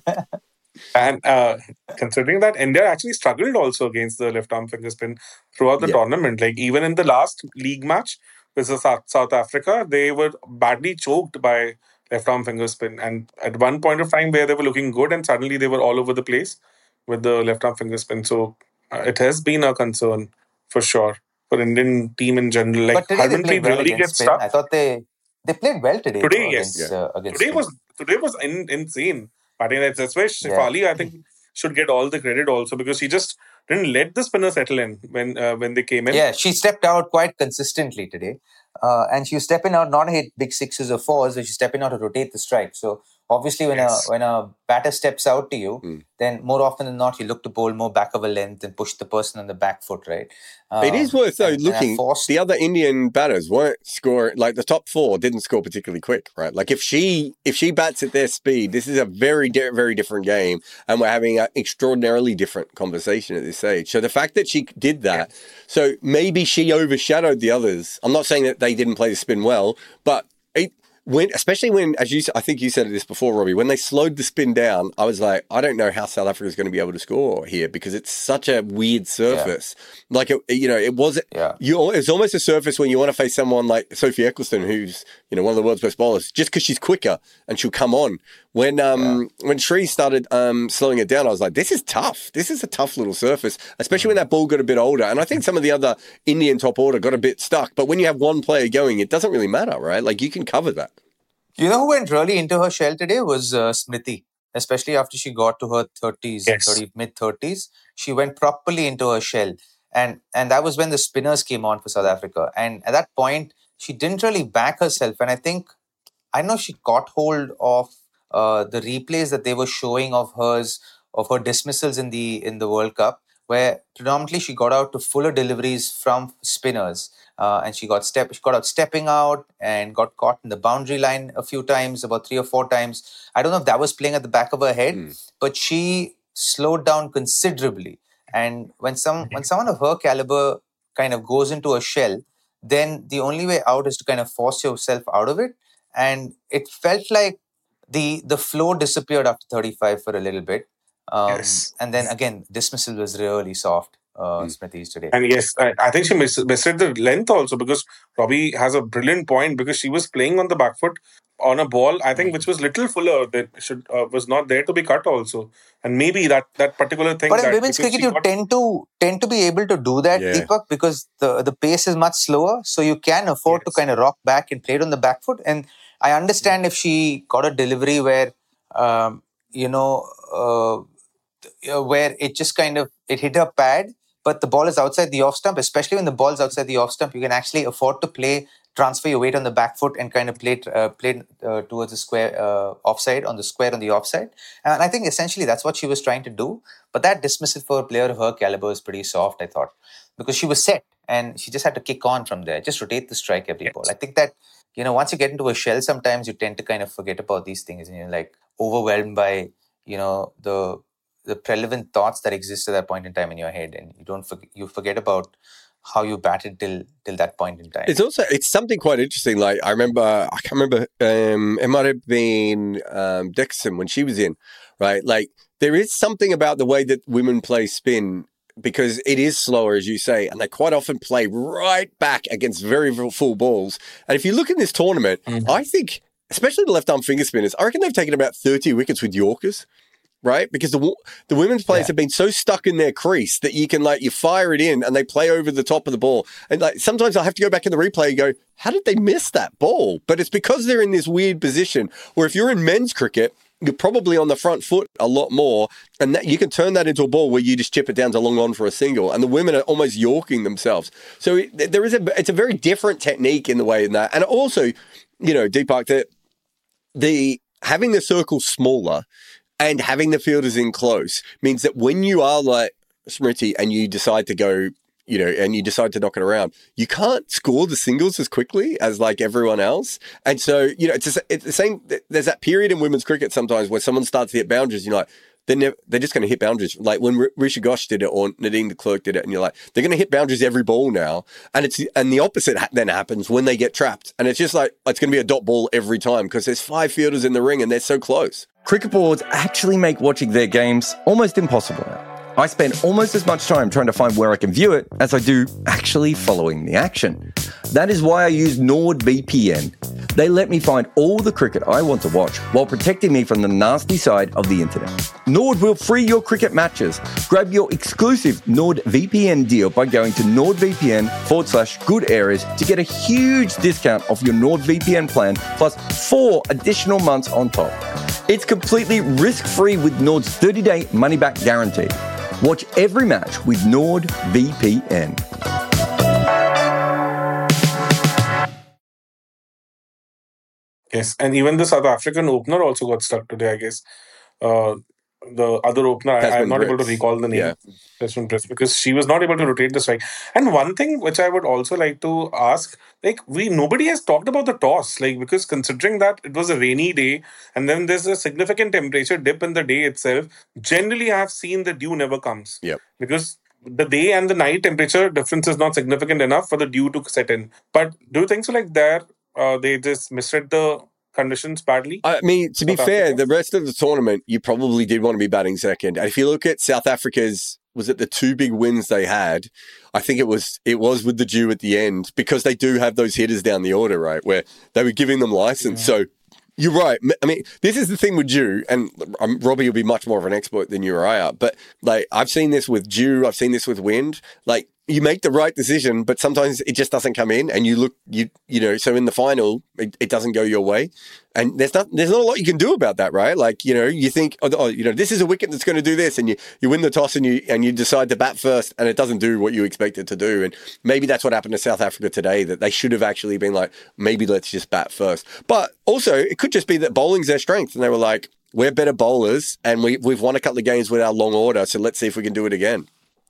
and uh, considering that India actually struggled also against the left arm finger spin throughout the Yeah. tournament. Like even in the last league match with South, South Africa, they were badly choked by left arm finger spin. And at one point of time where they were looking good, and suddenly they were all over the place with the left arm finger spin. So uh, it has been a concern for sure for Indian team in general. Like But today they Harmanpreet played well really against gets Spain. stuck. I thought they they played well today. Today, though, yes. against, uh, against Today Spain. was today was in, insane. But that's that's why Yeah. Shefali, I think, should get all the credit also because he just didn't let the spinner settle in when uh, when they came in. Yeah, she stepped out quite consistently today. Uh, and she was stepping out not to hit big sixes or fours, but she's stepping out to rotate the strike. So Obviously, when Yes. a when a batter steps out to you, Mm. then more often than not, you look to bowl more back of a length and push the person on the back foot, right? It is Um, worth though and- and I looking. forced- The other Indian batters weren't scoring. Like the top four didn't score particularly quick, right? Like if she if she bats at their speed, this is a very di- very different game, and we're having an extraordinarily different conversation at this stage. So the fact that she did that, so maybe she overshadowed the others. I'm not saying that they didn't play the spin well, but it. When, especially when, as you, I think you said this before, Robbie, when they slowed the spin down, I was like, I don't know how South Africa is going to be able to score here because it's such a weird surface. Like, it, you know, it wasn't, Yeah. you, it's almost a surface when you want to face someone like Sophie Eccleston, who's, you know, one of the world's best bowlers, just because she's quicker and she'll come on. When um when Shree started um slowing it down, I was like, this is tough. This is a tough little surface, especially when that ball got a bit older. And I think some of the other Indian top order got a bit stuck. But when you have one player going, it doesn't really matter, right? Like, you can cover that. You know who went really into her shell today was uh, Smriti, especially after she got to her thirties, Yes. thirty, mid-thirties. She went properly into her shell. And and that was when the spinners came on for South Africa. And at that point, she didn't really back herself. And I think, I know she caught hold of uh, the replays that they were showing of hers, of her dismissals in the in the World Cup, where predominantly she got out to fuller deliveries from spinners. Uh, and she got step, she got out stepping out and got caught in the boundary line a few times, about three or four times. I don't know if that was playing at the back of her head, Mm. but she slowed down considerably. And when some when someone of her caliber kind of goes into a shell, then the only way out is to kind of force yourself out of it. And it felt like the the flow disappeared after thirty-five for a little bit. Um, Yes. And then again, dismissal was really soft, uh, Mm. Smriti's today. And yes, I, I think she miss, missed the length also because Robbie has a brilliant point because she was playing on the back foot on a ball, I think, which was little fuller that should uh, was not there to be cut also. And maybe that that particular thing. But in that women's because cricket, she you got- tend to tend to be able to do that, Yeah. Deepak, because the, the pace is much slower. So you can afford to Yes. kind of rock back and play it on the back foot. And I understand if she got a delivery where, um, you know, uh, uh, where it just kind of, it hit her pad, but the ball is outside the off stump, especially when the ball's outside the off stump, you can actually afford to play, transfer your weight on the back foot and kind of play, uh, play uh, towards the square uh, offside, on the square on the offside. And I think essentially that's what she was trying to do. But that dismissal for a player of her caliber is pretty soft, I thought, because she was set and she just had to kick on from there, just rotate the strike every Yes. ball. I think that, you know, once you get into a shell, sometimes you tend to kind of forget about these things and you're like overwhelmed by, you know, the the prevalent thoughts that exist at that point in time in your head, and you don't forget, you forget about how you batted till till that point in time. It's also it's something quite interesting. Like I remember, I can't remember. Um, it might have been um, Dixon when she was in, right? Like there is something about the way that women play spin because it is slower, as you say, and they quite often play right back against very full balls. And if you look in this tournament, Mhm. I think, especially the left arm finger spinners, I reckon they've taken about thirty wickets with Yorkers. Right, because the wo- the women's players Yeah. have been so stuck in their crease that you can like you fire it in and they play over the top of the ball. And like sometimes I have to go back in the replay and go, how did they miss that ball? But it's because they're in this weird position where if you're in men's cricket, you're probably on the front foot a lot more, and that you can turn that into a ball where you just chip it down to long on for a single. And the women are almost yorking themselves. So it, there is a it's a very different technique in the way in that, and also, you know, Deepak, that the having the circle smaller and having the fielders in close means that when you are like Smriti and you decide to go, you know, and you decide to knock it around, you can't score the singles as quickly as like everyone else. And so, you know, it's, just, it's the same. There's that period in women's cricket sometimes where someone starts to hit boundaries, you're like, they're, never, they're just going to hit boundaries. Like when R- Risha Ghosh did it or Nadine de Klerk did it, and you're like, they're going to hit boundaries every ball now. And it's and the opposite ha- then happens when they get trapped. And it's just like, it's going to be a dot ball every time because there's five fielders in the ring and they're so close. Cricket boards actually make watching their games almost impossible now. I spend almost as much time trying to find where I can view it as I do actually following the action. That is why I use NordVPN. They let me find all the cricket I want to watch while protecting me from the nasty side of the internet. Nord will free your cricket matches. Grab your exclusive NordVPN deal by going to NordVPN forward slash good areas to get a huge discount off your NordVPN plan plus four additional months on top. It's completely risk-free with Nord's thirty-day money-back guarantee. Watch every match with NordVPN. Yes, and even the South African opener also got stuck today, I guess. Uh, the other opener, I, I'm Tasman not able to Brits. recall the name, Yeah. Desmond Prince, because she was not able to rotate the strike. And one thing which I would also like to ask, like we nobody has talked about the toss, like because considering that it was a rainy day and then there's a significant temperature dip in the day itself, generally I have seen the dew never comes Yep. because the day and the night temperature difference is not significant enough for the dew to set in. But do you think so? Like there, uh, they just misread the conditions badly. I mean, to be South fair, Africa? the rest of the tournament, you probably did want to be batting second. And if you look at South Africa's, was it the two big wins they had? I think it was it was with the dew at the end because they do have those hitters down the order, right, where they were giving them license. So you're right. I mean, this is the thing with dew, and um, Robbie will be much more of an expert than you or I are. But like, I've seen this with dew, I've seen this with wind. Like, you make the right decision, but sometimes it just doesn't come in, and you look, you you know. So in the final, it, it doesn't go your way, and there's not there's not a lot you can do about that, right? Like, you know, you think, oh, oh you know, this is a wicket that's going to do this, and you you win the toss, and you and you decide to bat first, and it doesn't do what you expect it to do, and maybe that's what happened to South Africa today. That they should have actually been like, maybe let's just bat first, but also it could just be that bowling's their strength, and they were like, we're better bowlers, and we we've won a couple of games with our long order, so let's see if we can do it again.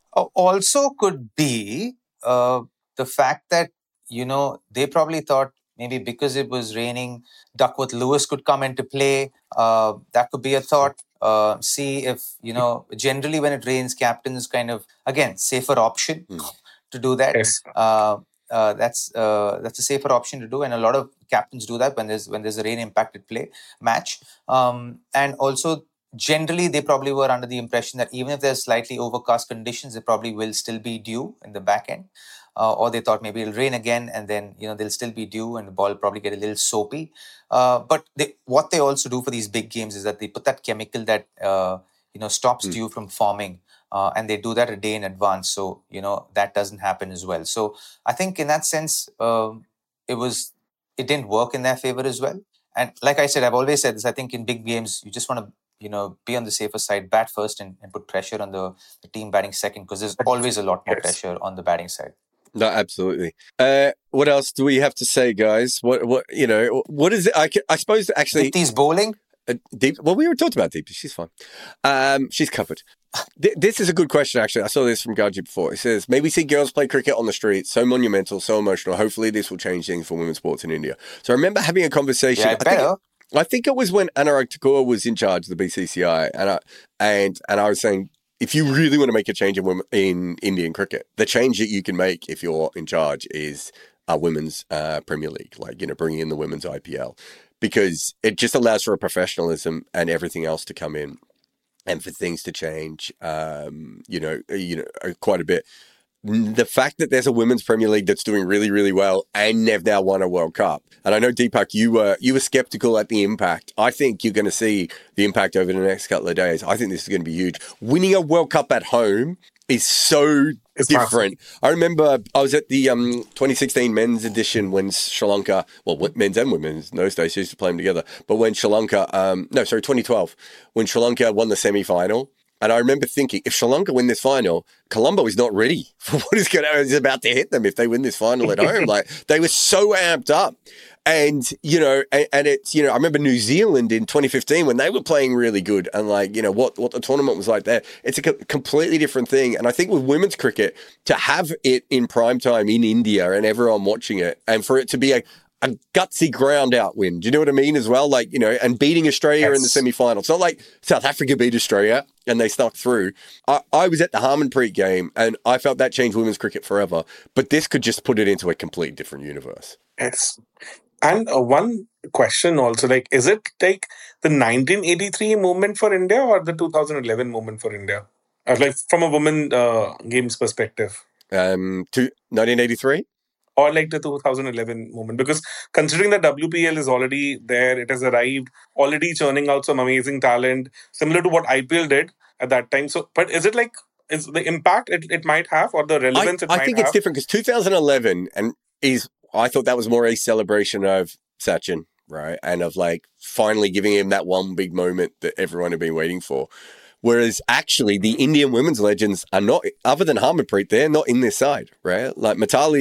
Also could be uh, the fact that, you know, they probably thought maybe because it was raining, Duckworth Lewis could come into play. Uh, that could be a thought. Uh, see if, you know, generally when it rains, captains kind of, again, safer option Mm. to do that. Yes. Uh, uh, that's uh, that's a safer option to do, and a lot of captains do that when there's when there's a rain impacted play match. Um, and also, generally, they probably were under the impression that even if there's slightly overcast conditions, there probably will still be dew in the back end. Uh, or they thought maybe it'll rain again, and then you know there'll still be dew, and the ball will probably get a little soapy. Uh, but they, what they also do for these big games is that they put that chemical that uh, you know stops Mm. dew from forming, uh, and they do that a day in advance. So you know that doesn't happen as well. So I think in that sense, um, it was it didn't work in their favor as well. And like I said, I've always said this. I think in big games, you just want to you know, be on the safer side, bat first and, and put pressure on the, the team batting second, because there's always a lot more Yes. pressure on the batting side. No, absolutely. Uh, what else do we have to say, guys? What, what, you know, what is it? I, I suppose actually, Deepti's bowling. Uh, Deep. Well, we were talking about Deepti. She's fine. Um, she's covered. Th- this is a good question, actually. I saw this from Gaji before. It says, maybe see girls play cricket on the street. So monumental, so emotional. Hopefully this will change things for women's sports in India. So I remember having a conversation. Yeah, I think, better. I think it was when Anurag Thakur was in charge of the B C C I. And I, and, and I was saying, if you really want to make a change in, women, in Indian cricket, the change that you can make if you're in charge is a women's uh, Premier League, like, you know, bringing in the women's I P L. Because it just allows for a professionalism and everything else to come in, and for things to change, um, you know, you know, quite a bit. The fact that there's a women's Premier League that's doing really, really well, and they've now won a World Cup. And I know, Deepak, you were you were skeptical at the impact. I think you're going to see the impact over the next couple of days. I think this is going to be huge. Winning a World Cup at home is so It's different. I remember I was at the um, twenty sixteen men's edition when Sri Lanka, well, men's and women's, in those days, used to play them together. But when Sri Lanka, um, no, sorry, twenty twelve, when Sri Lanka won the semi-final. And I remember thinking, if Sri Lanka win this final, Colombo is not ready for what is going to is about to hit them if they win this final at home. Like, they were so amped up. And, you know, and, and it's, you know, I remember New Zealand in twenty fifteen when they were playing really good, and like, you know, what, what the tournament was like there. It's a co- completely different thing. And I think with women's cricket, to have it in prime time in India and everyone watching it, and for it to be a, a gutsy ground out win. Do you know what I mean as well? Like, you know, and beating Australia Yes. in the semi-final. It's not like South Africa beat Australia and they stuck through. I, I was at the Harmanpreet game and I felt that changed women's cricket forever. But this could just put it into a complete different universe. Yes. And uh, one question also, like, is it like the nineteen eighty-three movement for India or the two thousand eleven movement for India? Uh, like, from a women uh, games perspective. Um, to nineteen eighty-three? Or like the two thousand eleven movement, because considering that W P L is already there, it has arrived, already churning out some amazing talent, similar to what I P L did at that time. So, but is it like, is the impact it, it might have, or the I, relevance it I might think have? it's different because two thousand eleven and is, I thought that was more a celebration of Sachin, right? And of like finally giving him that one big moment that everyone had been waiting for. Whereas actually the Indian women's legends are not, other than Harmanpreet, they're not in this side, right? Like Mitali's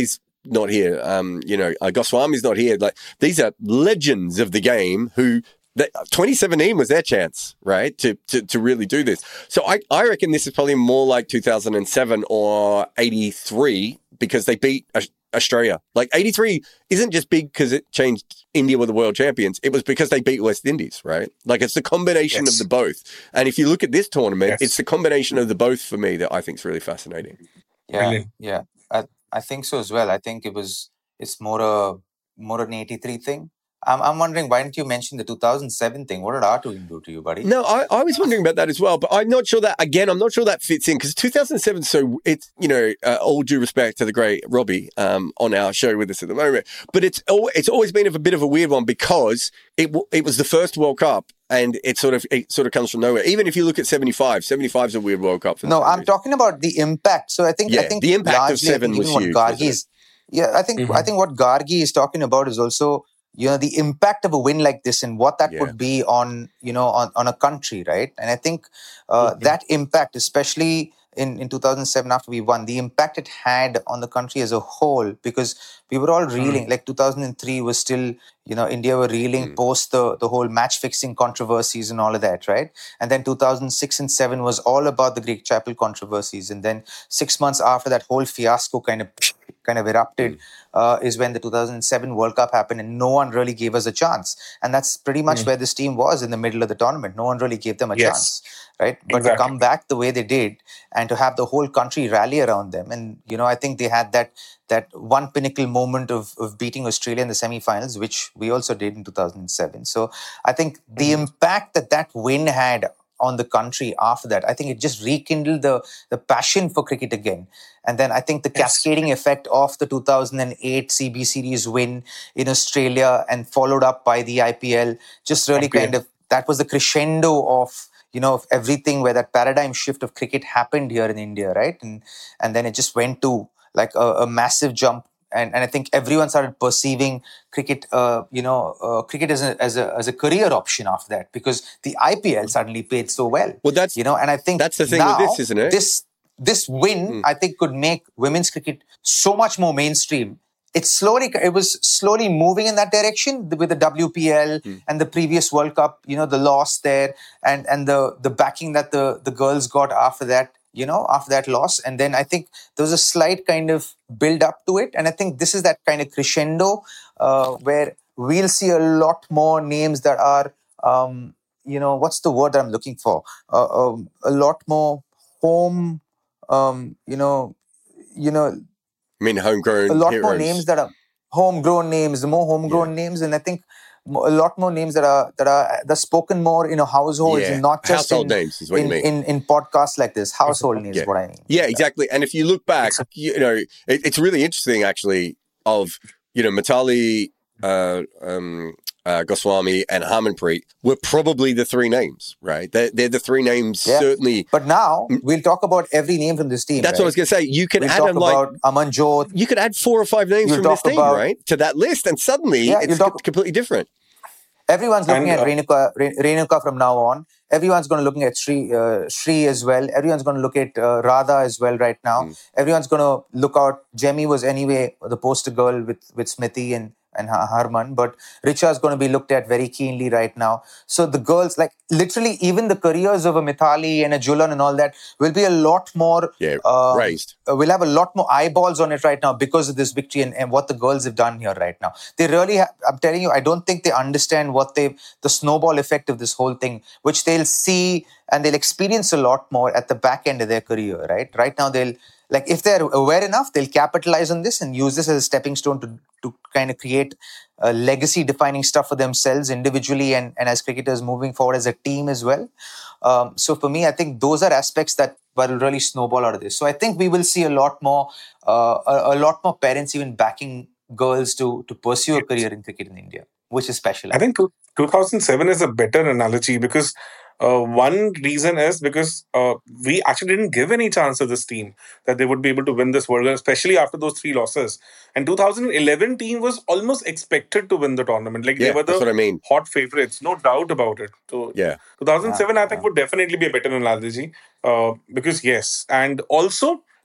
not here. Um, you know, uh, Goswami's not here. Like these are legends of the game who. twenty seventeen was their chance, right, to, to to really do this. So I, I reckon this is probably more like two thousand seven or eighty-three because they beat Australia. Like eighty-three isn't just big because it changed India were the world champions. It was because they beat West Indies, right? Like it's the combination yes. of the both. And if you look at this tournament, yes. it's the combination of the both for me that I think is really fascinating. Yeah, Brilliant. yeah, I I think so as well. I think it was it's more a more an eighty-three thing. I'm, I'm wondering, why didn't you mention the two thousand seven thing? What did our team do to you, buddy? No, I, I was wondering about that as well, but I'm not sure that, again, I'm not sure that fits in because two thousand seven, so it's, you know, uh, all due respect to the great Robbie um, on our show with us at the moment, but it's it's always been a bit of a weird one because it it was the first World Cup and it sort of it sort of comes from nowhere. Even if you look at seventy-five, seventy-five is a weird World Cup. For no, I'm reason. talking about the impact. So I think, yeah, I think the impact of seven was huge. Gargi's, yeah, I think, mm-hmm. I think what Gargi is talking about is also, you know, the impact of a win like this and what that yeah. would be on, you know, on, on a country, right? And I think uh, mm-hmm. that impact, especially in, in two thousand seven after we won, the impact it had on the country as a whole, because we were all reeling, mm-hmm. like two thousand three was still, you know, India were reeling mm-hmm. post the, the whole match fixing controversies and all of that, right? And then two thousand six and seven was all about the Greek Chapel controversies. And then six months after that whole fiasco kind of kind of erupted mm. uh, is when the two thousand seven World Cup happened and no one really gave us a chance. And that's pretty much mm. where this team was in the middle of the tournament. No one really gave them a yes. chance, right? But exactly. to come back the way they did and to have the whole country rally around them. And, you know, I think they had that that one pinnacle moment of, of beating Australia in the semi-finals, which we also did in two thousand seven. So I think the mm. impact that that win had on the country after that, I think it just rekindled the, the passion for cricket again. And then I think the yes. cascading effect of the two thousand eight C B Series win in Australia and followed up by the I P L, just really I P L. Kind of, that was the crescendo of, you know, of everything where that paradigm shift of cricket happened here in India, right? And and then it just went to like a, a massive jump. And, and I think everyone started perceiving cricket, uh, you know, uh, cricket as a, as a as a career option after that, because the I P L suddenly paid so well. Well, that's you know, and I think that's the thing now, with this, isn't it? This this win, mm. I think, could make women's cricket so much more mainstream. It's slowly, it was slowly moving in that direction with the W P L mm. and the previous World Cup. You know, the loss there and and the the backing that the the girls got after that. You know, after that loss. And then I think there was a slight kind of build up to it. And I think this is that kind of crescendo uh, where we'll see a lot more names that are, um, you know, what's the word that I'm looking for? Uh, um, a lot more home, um, you know, you know. I mean, homegrown A lot heroes. more names that are homegrown names, more homegrown yeah. names. And I think a lot more names that are that are that are spoken more in a households yeah. and not just household in, names is what in, you mean. in in podcasts like this. Household names yeah. is what I mean. Yeah, exactly. And if you look back, you know, it, it's really interesting actually of, you know, Mitali, uh, um, uh, Goswami and Harmanpreet were probably the three names, right? They're, they're the three names, yeah. certainly. But now we'll talk about every name from this team. That's right? what I was going to say. You can we'll add talk them like about Amanjot. You could add four or five names You'll from this team, about, right, to that list, and suddenly yeah, it's talk, completely different. Everyone's looking and, at Renuka, Re- Renuka from now on. Everyone's going to looking at Sri, uh, Sri as well. Everyone's going to look at uh, Radha as well right now. Mm. Everyone's going to look out. Jemmy was anyway the poster girl with, with Smriti and, and Harman, but Richa is going to be looked at very keenly right now. So the girls, like literally even the careers of a Mithali and a Julan and all that will be a lot more yeah, um, raised. Uh, we'll have a lot more eyeballs on it right now because of this victory and, and what the girls have done here right now. They really, ha- I'm telling you, I don't think they understand what they, the snowball effect of this whole thing, which they'll see and they'll experience a lot more at the back end of their career, right? Right now, they'll, like, if they're aware enough, they'll capitalize on this and use this as a stepping stone to, to kind of create uh, legacy-defining stuff for themselves individually and, and as cricketers moving forward as a team as well. Um, so for me, I think those are aspects that will really snowball out of this. So I think we will see a lot more, uh, a, a lot more parents even backing girls to to pursue a career in cricket in India, which is special. I think two thousand seven is a better analogy because Uh, one reason is because uh, we actually didn't give any chance to this team that they would be able to win this World Cup, especially after those three losses. And two thousand eleven team was almost expected to win the tournament. Like yeah, they were the that's what I mean. hot favorites, no doubt about it. So yeah. two thousand seven, yeah, I think, yeah. would definitely be a better analogy uh, because yes, and also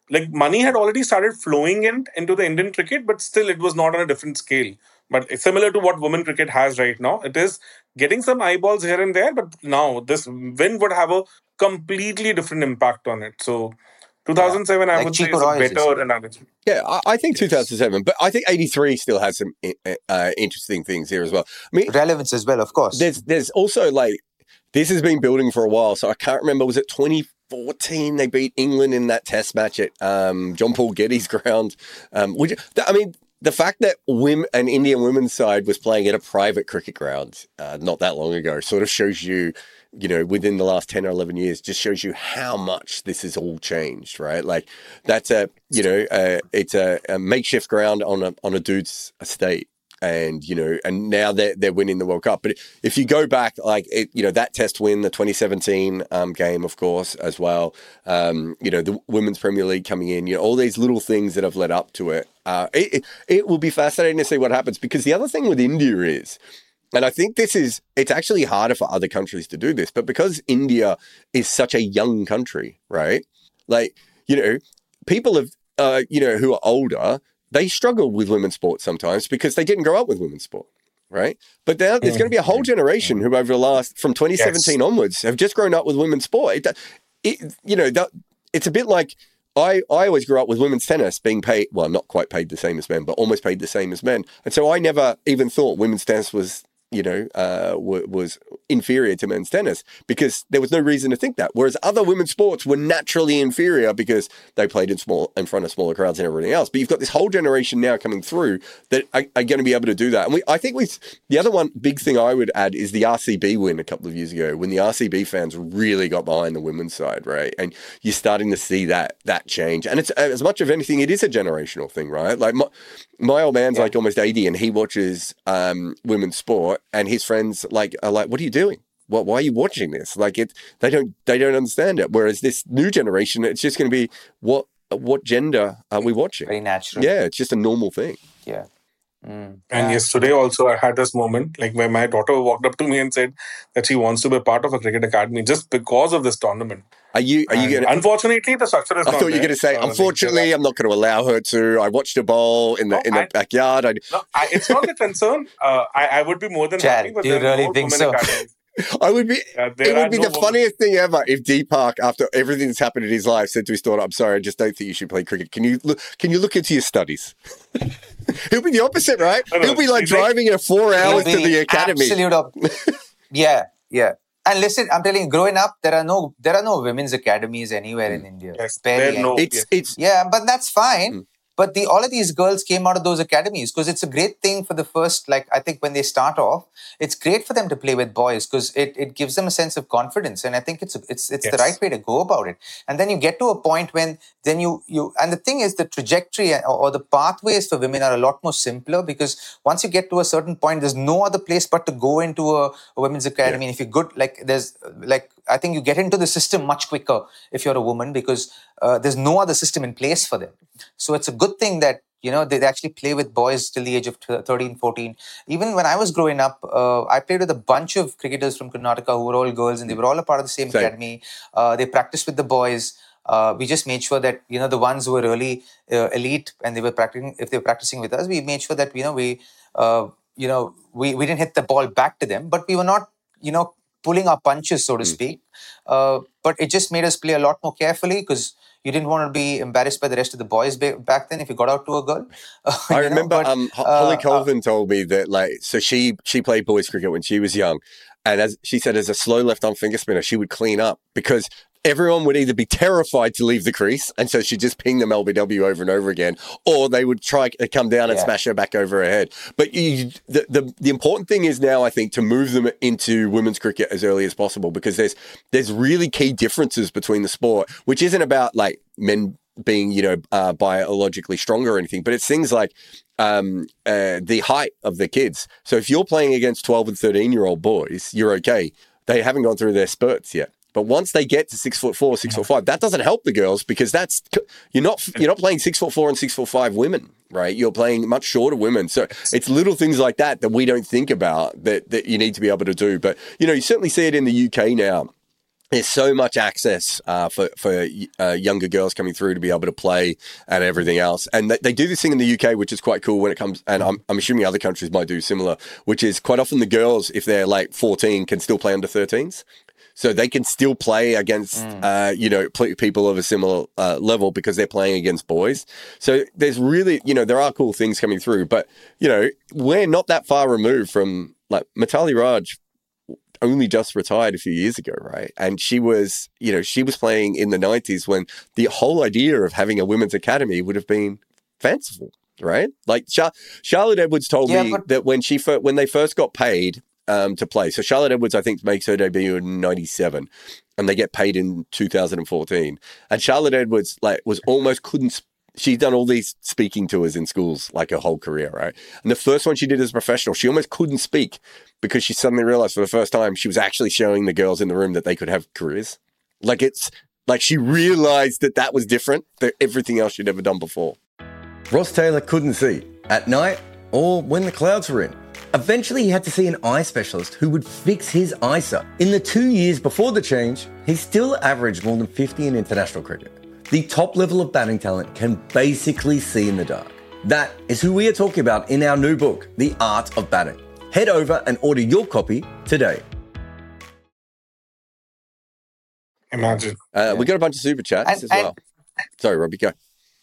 like money had already started flowing in into the Indian cricket, but still it was not on a different scale. But it's similar to what women cricket has right now. It is getting some eyeballs here and there, but now this win would have a completely different impact on it. So two thousand seven, I Like would say, Chico is a Roy, as you better said. analogy. Yeah, I, I think two thousand seven, but I think eighty-three still has some uh, interesting things here as well. I mean, Relevance as well, of course. there's there's also like this has been building for a while, so I can't remember. Was it twenty fourteen they beat England in that Test match at um, John Paul Getty's ground? Um, would you, I mean, the fact that women, an Indian women's side was playing at a private cricket ground uh, not that long ago sort of shows you, you know, within the last ten or eleven years, just shows you how much this has all changed, right? Like that's a, you know, uh, it's a, a makeshift ground on a on a dude's estate. And, you know, and now they're, they're winning the World Cup. But if you go back, like, it, you know, that Test win, the twenty seventeen um, game, of course, as well, um, you know, the Women's Premier League coming in, you know, all these little things that have led up to it. Uh, it, it, it will be fascinating to see what happens, because the other thing with India is, and I think this is, it's actually harder for other countries to do this, but because India is such a young country, right? Like, you know, people have, uh, you know, who are older, they struggle with women's sports sometimes because they didn't grow up with women's sport, right? But now there's going to be a whole generation who over the last, from twenty seventeen yes. onwards, have just grown up with women's sport. It, it, you know, that, it's a bit like, I, I always grew up with women's tennis being paid, well, not quite paid the same as men, but almost paid the same as men. And so I never even thought women's tennis was, you know, uh, w- was inferior to men's tennis because there was no reason to think that. Whereas other women's sports were naturally inferior because they played in small in front of smaller crowds and everything else. But you've got this whole generation now coming through that are, are going to be able to do that. And we, I think we, the other one big thing I would add is the R C B win a couple of years ago when the R C B fans really got behind the women's side, right? And you're starting to see that that change. And it's as much of anything, it is a generational thing, right? Like my, my old man's yeah. like almost eighty and he watches um, women's sport. And his friends like are like, what are you doing? What? Why are you watching this? Like it, they don't, they don't understand it. Whereas this new generation, it's just going to be what, what gender are we watching? Very natural. Yeah, it's just a normal thing. Yeah. Mm. And yeah. yesterday also I had this moment like where my daughter walked up to me and said that she wants to be part of a cricket academy just because of this tournament. Are you? Are you going? Unfortunately, the structure is. I not thought you were going to say. Uh, unfortunately, I'm not going to allow her to. I watched a ball in the no, in the I, backyard. I, no, I, it's not a concern. Uh, I, I would be more than Chad, happy. But do you really think so? I would be. Uh, it would be no the women. funniest thing ever if Deepak, after everything that's happened in his life, said to his daughter, "I'm sorry, I just don't think you should play cricket. Can you look? Can you look into your studies?" He'll be the opposite, right? No, no, He'll be like driving in four hours to the academy. Absolute op- yeah, yeah. And listen, I'm telling you, growing up, there are no there are no women's academies anywhere mm. in India. Yes, Barely no, it's yes. it's yeah, but that's fine. Mm. But the all of these girls came out of those academies because it's a great thing for the first, like, I think when they start off, it's great for them to play with boys because it, it gives them a sense of confidence. And I think it's it's it's yes. the right way to go about it. And then you get to a point when then you, you and the thing is the trajectory or, or the pathways for women are a lot more simpler because once you get to a certain point, there's no other place but to go into a, a women's academy. Yeah. And if you're good, like there's like, I think you get into the system much quicker if you're a woman because uh, there's no other system in place for them. So it's a good thing that, you know, they actually play with boys till the age of thirteen, fourteen. Even when I was growing up, uh, I played with a bunch of cricketers from Karnataka who were all girls and they were all a part of the same, same. academy. Uh, they practiced with the boys. Uh, we just made sure that, you know, the ones who were really uh, elite and they were practicing, if they were practicing with us, we made sure that, you know, we, uh, you know, we, we didn't hit the ball back to them, but we were not, you know, pulling our punches, so to mm. speak. Uh, but it just made us play a lot more carefully because you didn't want to be embarrassed by the rest of the boys back then if you got out to a girl. Uh, I remember but, um, Holly uh, Colvin uh, told me that, like, so she she played boys cricket when she was young. And as she said, as a slow left-arm finger spinner, she would clean up because everyone would either be terrified to leave the crease, and so she'd just ping them L B W over and over again, or they would try to come down and yeah. smash her back over her head. But you, the, the the important thing is now, I think, to move them into women's cricket as early as possible because there's there's really key differences between the sport, which isn't about like men being, you know, uh, biologically stronger or anything, but it's things like um, uh, the height of the kids. So if you're playing against twelve and thirteen year old boys, you're okay. They haven't gone through their spurts yet. But once they get to six foot four, six foot five, that doesn't help the girls because that's you're not you're not playing six foot four and six foot five women, right? You're playing much shorter women. So it's little things like that that we don't think about that that you need to be able to do. But you know, you certainly see it in the U K now. there's so much access uh, for for uh, younger girls coming through to be able to play and everything else. And they, they do this thing in the U K, which is quite cool when it comes, and I'm, I'm assuming other countries might do similar, which is quite often the girls, if they're like fourteen, can still play under thirteens. So they can still play against, mm. uh, you know, pl- people of a similar uh, level because they're playing against boys. So there's really, you know, there are cool things coming through. But, you know, we're not that far removed from, like, Mithali Raj only just retired a few years ago, right? And she was, you know, she was playing in the nineties when the whole idea of having a women's academy would have been fanciful, right? Like Char- Charlotte Edwards told yeah, me but- that when she fir- when they first got paid um, to play, so Charlotte Edwards, I think, makes her debut in ninety-seven, and they get paid in two thousand fourteen. And Charlotte Edwards, like, was almost couldn't. Sp- She's done all these speaking tours in schools like her whole career, right? And the first one she did as a professional, she almost couldn't speak because she suddenly realized for the first time she was actually showing the girls in the room that they could have careers. Like it's like she realized that that was different than everything else she'd ever done before. Ross Taylor couldn't see at night or when the clouds were in. Eventually, he had to see an eye specialist who would fix his eyesight. In the two years before the change, he still averaged more than fifty in international cricket. The top level of batting talent can basically see in the dark. That is who we are talking about in our new book, The Art of Batting. Head over and order your copy today. Imagine. Uh, we got a bunch of super chats and, as well. Sorry, Robbie, go.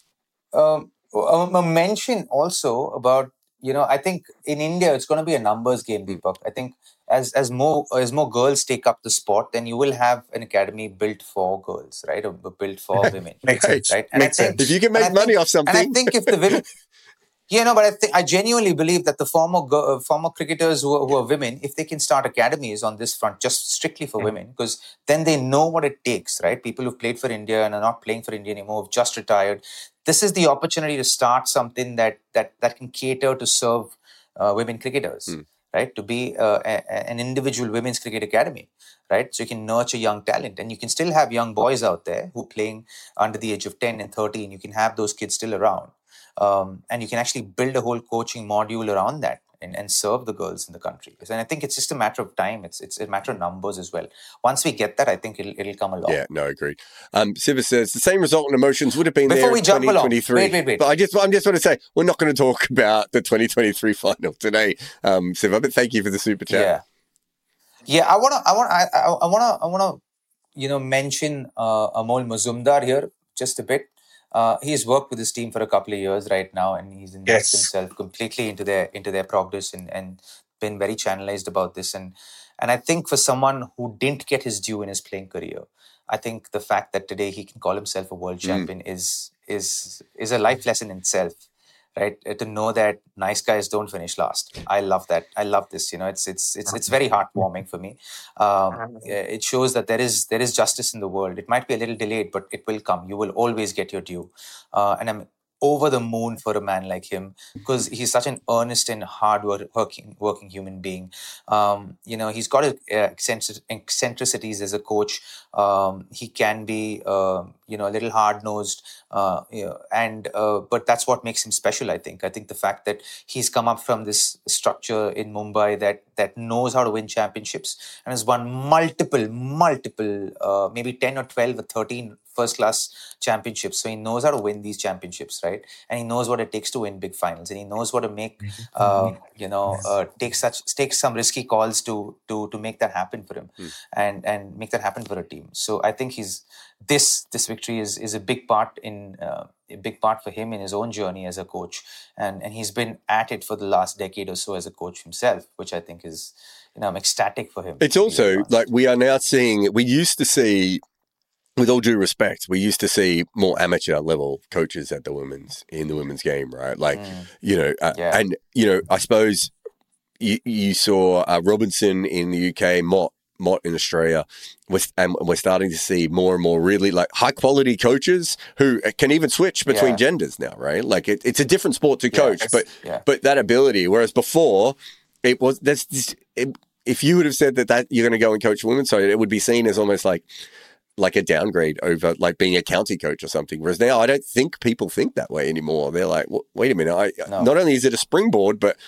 Um, a mention also about, you know, I think in India, it's going to be a numbers game, Deepak. I think as as more as more girls take up the sport, then you will have an academy built for girls, right? Or built for women. Makes sense. Right? And Makes I think, sense. If you can make money think, off something. And I think if the women... Yeah, no, but I think I genuinely believe that the former go, uh, former cricketers who are, who are women, if they can start academies on this front, just strictly for mm. women, because then they know what it takes, right? People who've played for India and are not playing for India anymore, have just retired. This is the opportunity to start something that that that can cater to serve uh, women cricketers, mm. right? To be uh, a, a, an individual women's cricket academy, right? So you can nurture young talent, and you can still have young boys out there who are playing under the age of ten and thirteen. You can have those kids still around. Um, and you can actually build a whole coaching module around that and, and serve the girls in the country. And I think it's just a matter of time. It's it's a matter of numbers as well. Once we get that, I think it'll, it'll come along. Yeah, no, agreed. Um, Siva says the same result and emotions would have been Before there we in jump twenty twenty-three. Along, wait, wait, wait. But I just, I'm just want to say, we're not going to talk about the twenty twenty-three final today, um, Siva. But thank you for the super chat. Yeah, yeah. I wanna, I wanna, I, I wanna, I wanna, you know, mention uh, Amol Mazumdar here just a bit. Uh, he's worked with his team for a couple of years right now, and he's invested yes. himself completely into their into their progress and, and been very channelized about this. And and I think for someone who didn't get his due in his playing career, I think the fact that today he can call himself a world champion mm. is is is a life lesson in itself, right? Uh, to know that nice guys don't finish last. I love that. I love this. You know, it's it's it's it's very heartwarming for me. Um, it shows that there is there is justice in the world. It might be a little delayed, but it will come. You will always get your due. Uh, and I'm over the moon for a man like him because he's such an earnest and hard working working human being. Um, you know, he's got his eccentricities as a coach. Um, he can be, uh, you know, a little hard nosed, uh, you know, and uh, but that's what makes him special. I think. I think the fact that he's come up from this structure in Mumbai that that knows how to win championships and has won multiple, multiple, uh, maybe ten or twelve or thirteen first-class championships. So he knows how to win these championships, right? And he knows what it takes to win big finals, and he knows what to make, uh, you know, uh, take such take some risky calls to to to make that happen for him, mm. and and make that happen for a team. So I think he's this this victory is is a big part in uh, a big part for him in his own journey as a coach, and and he's been at it for the last decade or so as a coach himself, which I think is, you know, I'm ecstatic for him. It's also like we are now seeing. We used to see. With all due respect, we used to see more amateur level coaches at the women's in the women's game, right? Like, mm. you know, uh, yeah. and you know, I suppose you, you saw uh, Robinson in the U K, Mott Mott in Australia, with, and we're starting to see more and more really like high quality coaches who can even switch between yeah. genders now, right? Like it, it's a different sport to coach, yeah, but yeah. but that ability. Whereas before, it was that's this. It, if you would have said that that you're going to go and coach women's side, it would be seen as almost like. like a downgrade over like being a county coach or something. Whereas now I don't think people think that way anymore. They're like, wait a minute. I, no. Not only is it a springboard, but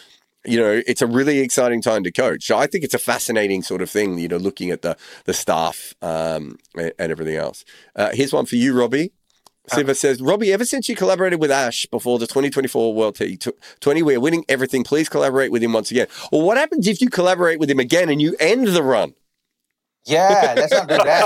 you know, it's a really exciting time to coach. So I think it's a fascinating sort of thing, you know, looking at the the staff um, and, and everything else. Uh, here's one for you, Robbie. Siva says, Robbie, ever since you collaborated with Ash before the twenty twenty-four World T twenty, we are winning everything. Please collaborate with him once again. Well, what happens if you collaborate with him again and you end the run? Yeah, let's not do that,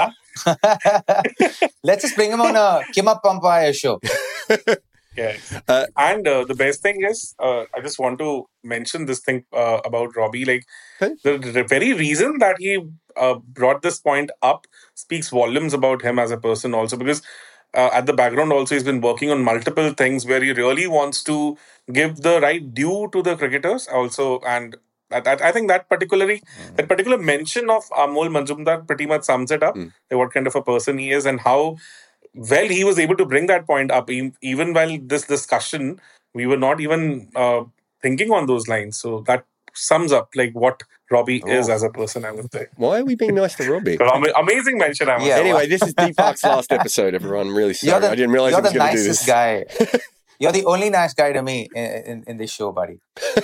Siva. Let's just bring him on a Kimma Pampaya show. Yeah. Uh, and uh, the best thing is, uh, I just want to mention this thing uh, about Robbie. Like, okay. the, the very reason that he uh, brought this point up speaks volumes about him as a person also, because uh, at the background also he's been working on multiple things where he really wants to give the right due to the cricketers also. And I, I think that particularly, mm. that particular mention of Amol Majumdar pretty much sums it up, mm. like what kind of a person he is and how well he was able to bring that point up. Even while this discussion, we were not even uh, thinking on those lines. So that sums up like what Robbie oh. is as a person, I would say. Why are we being nice to Robbie? Amazing mention, I must yeah, Anyway, this is Deepak's last episode, everyone. I'm really sorry. The, I didn't realize he was going to do this. You're the nicest guy. You're the only nice guy to me in, in, in this show, buddy.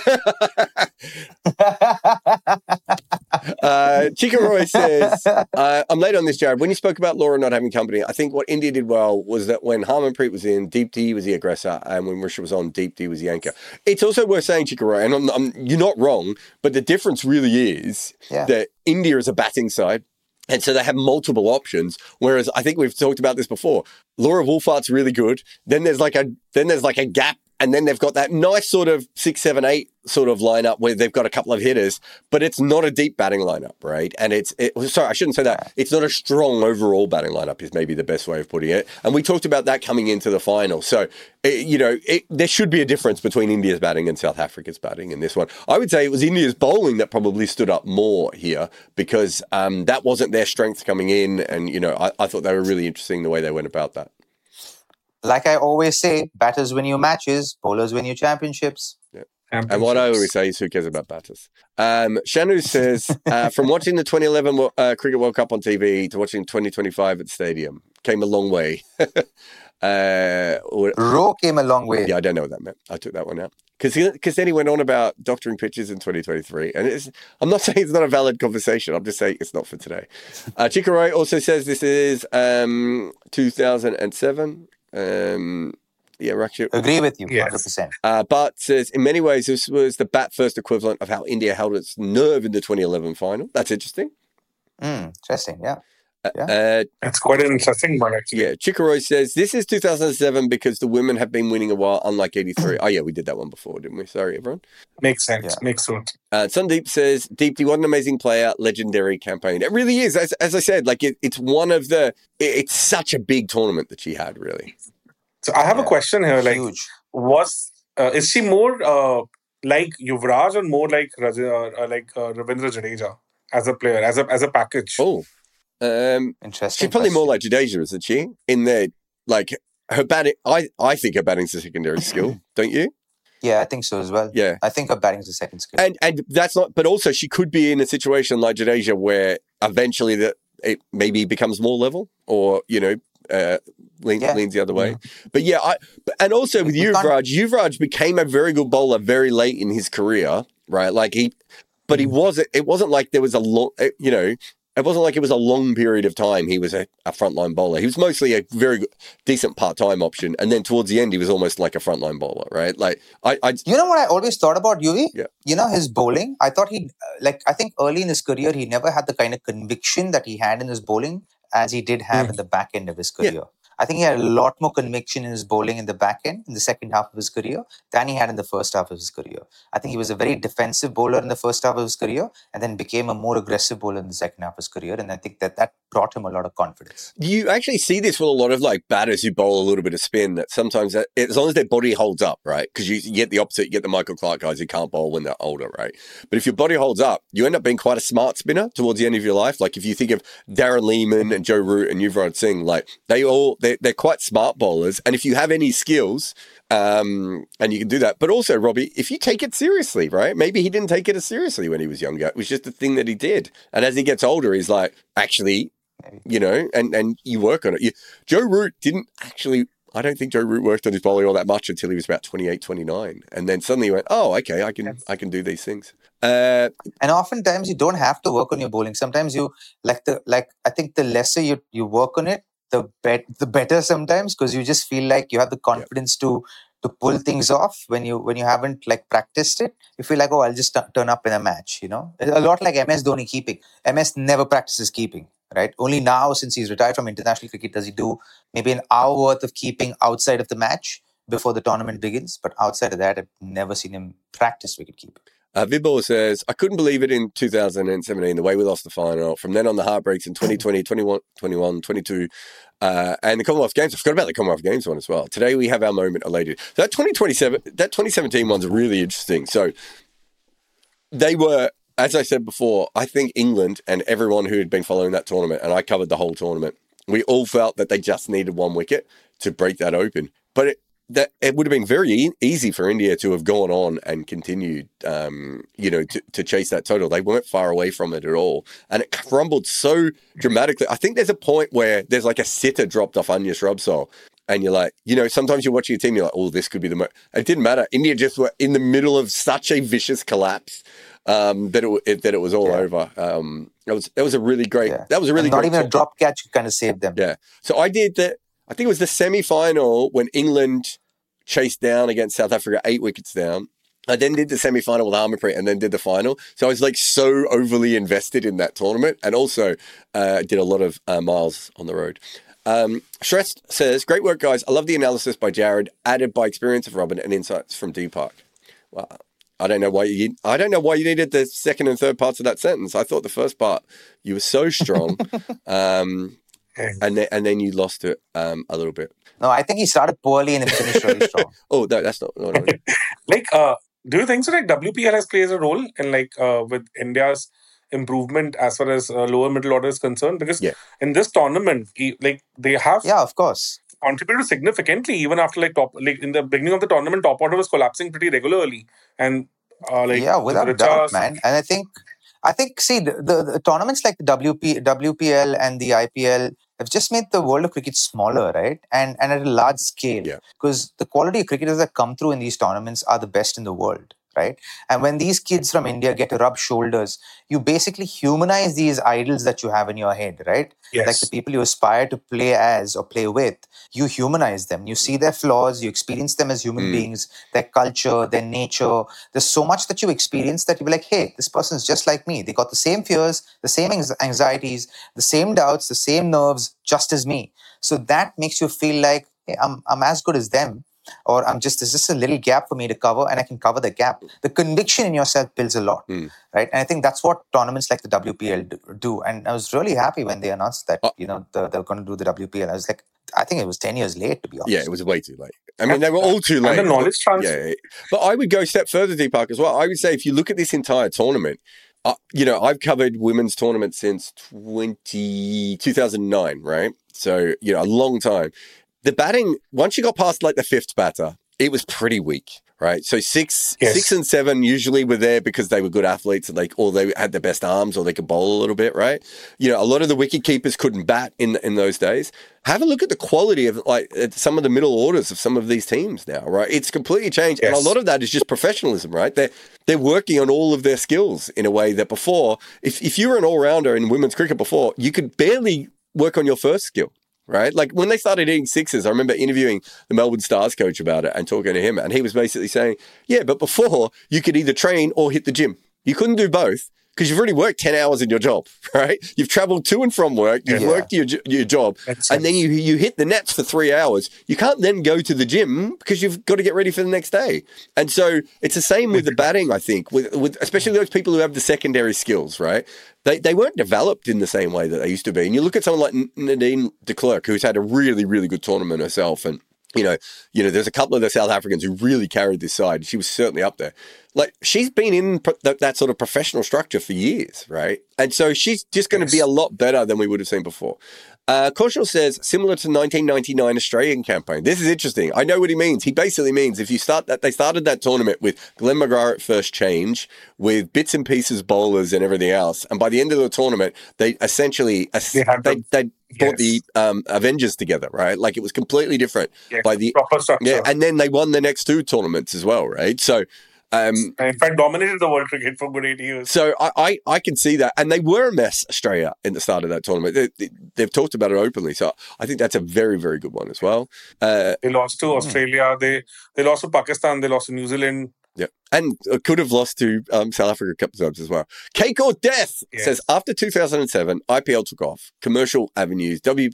uh, Chika Roy says, uh, I'm late on this, Jared. When you spoke about Laura not having company, I think what India did well was that when Harmanpreet was in, Deepti was the aggressor, and when Risha was on, Deepti was the anchor. It's also worth saying, Chika Roy, and I'm, I'm, you're not wrong, but the difference really is yeah. that India is a batting side. And so they have multiple options. Whereas I think we've talked about this before. Laura Wolfart's really good. Then there's like a then there's like a gap, and then they've got that nice sort of six, seven, eight sort of lineup where they've got a couple of hitters, but it's not a deep batting lineup, right? And it's it, sorry, I shouldn't say that. It's not a strong overall batting lineup is maybe the best way of putting it. And we talked about that coming into the final. So it, you know, it, there should be a difference between India's batting and South Africa's batting in this one. I would say it was India's bowling that probably stood up more here because um, that wasn't their strength coming in, and you know, I, I thought they were really interesting the way they went about that. Like I always say, batters win you matches, bowlers win you championships. Yeah. And what I always say is, who cares about batters? Um, Shanu says, uh, from watching the twenty eleven uh, Cricket World Cup on T V to watching twenty twenty-five at the stadium, came a long way. uh, Row came a long way. Yeah, I don't know what that meant. I took that one out. Because then he went on about doctoring pitches in twenty twenty-three. And it's, I'm not saying it's not a valid conversation. I'm just saying it's not for today. Uh, Chikaroy also says this is um, two thousand seven. Um, yeah, Rakshit. Agree with you, yes. one hundred percent. Uh, but says, in many ways, this was the bat-first equivalent of how India held its nerve in the twenty eleven final. That's interesting. Mm, interesting, yeah. Yeah. Uh, That's quite an interesting one, actually. Yeah, Chikaroy says, this is two thousand seven because the women have been winning a while, unlike eighty-three. Oh, yeah, we did that one before, didn't we? Sorry, everyone. Makes sense. Yeah. Makes sense. Uh, Sundeep says, Deepti, what an amazing player, legendary campaign. It really is. As, as I said, like it, it's one of the, it, it's such a big tournament that she had, really. So I have yeah. a question here. Like, Huge. was, uh, is she more uh, like Yuvraj or more like, Raj- uh, like uh, Ravindra Jadeja as a player, as a, as a package? Oh, Um, Interesting. She's probably question. more like Jadeja, isn't she? In the like her batting, I I think her batting's a secondary skill, don't you? Yeah, I think so as well. Yeah, I think her batting's a second skill. and and that's not. But also, she could be in a situation like Jadeja where eventually that it maybe becomes more level, or you know, uh, lean, yeah. leans the other way. Mm-hmm. But yeah, I and also with Yuvraj, Yuvraj became a very good bowler very late in his career, right? Like he, but he wasn't. It wasn't like there was a long, you know. It wasn't like it was a long period of time he was a, a frontline bowler. He was mostly a very good, decent part-time option. And then towards the end, he was almost like a frontline bowler, right? Like, I, I You know what I always thought about Yuvi? Yeah. You know, his bowling. I thought he, like, I think early in his career, he never had the kind of conviction that he had in his bowling as he did have mm. in the back end of his career. Yeah. I think he had a lot more conviction in his bowling in the back end, in the second half of his career, than he had in the first half of his career. I think he was a very defensive bowler in the first half of his career and then became a more aggressive bowler in the second half of his career. And I think that that brought him a lot of confidence. You actually see this with a lot of like batters who bowl a little bit of spin, that sometimes, that, as long as their body holds up, right? Because you, you get the opposite, you get the Michael Clark guys who can't bowl when they're older, right? But if your body holds up, you end up being quite a smart spinner towards the end of your life. Like if you think of Darren Lehman and Joe Root and Yuvraj Singh, like they all, they're, they're quite smart bowlers, and if you have any skills um and you can do that, but also Robbie, if you take it seriously, right? Maybe he didn't take it as seriously when he was younger. It was just a thing that he did, and as he gets older, he's like, actually, you know, and and you work on it. You, Joe Root didn't actually, I don't think Joe Root worked on his bowling all that much until he was about twenty-eight, twenty-nine. And then suddenly he went, oh, okay, I can Yes. I can do these things. Uh, And oftentimes you don't have to work on your bowling. Sometimes you like the like I think the lesser you, you work on it, the bet the better sometimes, because you just feel like you have the confidence to to pull things off when you when you haven't like practiced it. You feel like, oh, I'll just t- turn up in a match, you know. A lot like M S Dhoni keeping. M S never practices keeping, right? Only now, since he's retired from international cricket, does he do maybe an hour worth of keeping outside of the match before the tournament begins. But outside of that, I've never seen him practice wicket keeping. Uh, Vidball says, I couldn't believe it in two thousand seventeen, the way we lost the final. From then on, the heartbreaks in twenty twenty, twenty-one, twenty-one, twenty-two, uh, and the Commonwealth Games. I forgot about the Commonwealth Games one as well. Today we have our moment elated. That twenty twenty-seven, that twenty seventeen one's really interesting. So they were, as I said before, I think England and everyone who had been following that tournament, and I covered the whole tournament, we all felt that they just needed one wicket to break that open. But it, that it would have been very e- easy for India to have gone on and continued, um, you know, to, to chase that total. They weren't far away from it at all. And it crumbled so dramatically. I think there's a point where there's like a sitter dropped off Anya Shrubsole. And you're like, you know, sometimes you're watching a team, you're like, oh, this could be the... Mo-. It didn't matter. India just were in the middle of such a vicious collapse um, that, it, it, that it was all Yeah. over. Um, that was that was a really great... Yeah. That was a really And not great even a tournament. drop catch could kind of save them. Yeah. So I did the, I think it was the semi-final when England chased down against South Africa, eight wickets down. I then did the semi-final with Harmanpreet and then did the final. So I was like so overly invested in that tournament, and also uh, did a lot of uh, miles on the road. Um, Shrest says, great work, guys. I love the analysis by Jared, added by experience of Robin and insights from Deepak. Well, I don't know why you, I don't know why you needed the second and third parts of that sentence. I thought the first part, you were so strong. um, and then, and then you lost it um, a little bit. No, I think he started poorly and then finished really strong. Oh, no, that's not. No, no, no. Like, uh, do you think so? Like, W P L has plays a role in like uh, with India's improvement as far as uh, lower middle order is concerned? Because Yeah. in this tournament, e- like they have Yeah, of course. contributed significantly, even after like top, like in the beginning of the tournament, top order was collapsing pretty regularly, and uh, like yeah, without Richa- doubt, man. And I think, I think, see, the, the, the tournaments like the W P, W P L and the I P L have just made the world of cricket smaller, right? And and at a large scale. Yeah. Because the quality of cricketers that come through in these tournaments are the best in the world, right? And when these kids from India get to rub shoulders, you basically humanize these idols that you have in your head, right? Yes. Like the people you aspire to play as or play with, you humanize them. You see their flaws, you experience them as human Mm. beings, their culture, their nature. There's so much that you experience that you be like, hey, this person's just like me. They got the same fears, the same anx- anxieties, the same doubts, the same nerves, just as me. So that makes you feel like, hey, I'm, I'm as good as them. Or I'm just, there's just a little gap for me to cover and I can cover the gap. The conviction in yourself builds a lot, Mm. right? And I think that's what tournaments like the W P L do- do. And I was really happy when they announced that, Uh, you know, the, they're going to do the W P L. I was like, I think it was ten years late, to be honest. Yeah, it was way too late. I mean, they were all too late. and the knowledge but, transfer. yeah, but I would go a step further, Deepak, as well. I would say if you look at this entire tournament, uh, you know, I've covered women's tournaments since twenty, two thousand nine, right? So, you know, a long time. The batting, once you got past like the fifth batter, it was pretty weak, right? So six, Yes. six and seven usually were there because they were good athletes and like, or they had the best arms or they could bowl a little bit, right? You know, a lot of the wicket keepers couldn't bat in in those days. Have a look at the quality of like at some of the middle orders of some of these teams now, right? It's completely changed, and Yes. a lot of that is just professionalism, right? They're they're working on all of their skills in a way that before, if if you were an all rounder in women's cricket before, you could barely work on your first skill. Right? Like when they started hitting sixes, I remember interviewing the Melbourne Stars coach about it and talking to him. And he was basically saying, yeah, but before you could either train or hit the gym. You couldn't do both because you've already worked ten hours in your job, right? You've traveled to and from work. You've Yeah. worked your, j- your job. Makes And then sense. you, you hit the nets for three hours. You can't then go to the gym because you've got to get ready for the next day. And so it's the same with the batting, I think, with, with especially those people who have the secondary skills, right? They they weren't developed in the same way that they used to be. And you look at someone like N- Nadine de Klerk, who's had a really, really good tournament herself. And, you know, you know, there's a couple of the South Africans who really carried this side. She was certainly up there. Like, she's been in pro- that, that sort of professional structure for years, right? And so she's just going to be a lot better than we would have seen before. Uh, Kaushal says, similar to nineteen ninety-nine Australian campaign. This is interesting. I know what he means. He basically means if you start that, they started that tournament with Glenn McGrath at first change, with bits and pieces bowlers and everything else. And by the end of the tournament, they essentially, They had they, the- they brought Yes. the um, Avengers together, right? Like it was completely different Yes, by the proper structure. yeah, and then they won the next two tournaments as well, right? So. Um, in fact, dominated the world cricket for good eight years. So I, I, I can see that. And they were a mess, Australia, in the start of that tournament. They, they, they've talked about it openly. So I think that's a very, very good one as well. Uh, They lost to Australia. They they lost to Pakistan. They lost to New Zealand. yeah. And could have lost to um, South Africa a couple of times as well. Cake or Death Yes. says, after two thousand seven, I P L took off. Commercial avenues, w,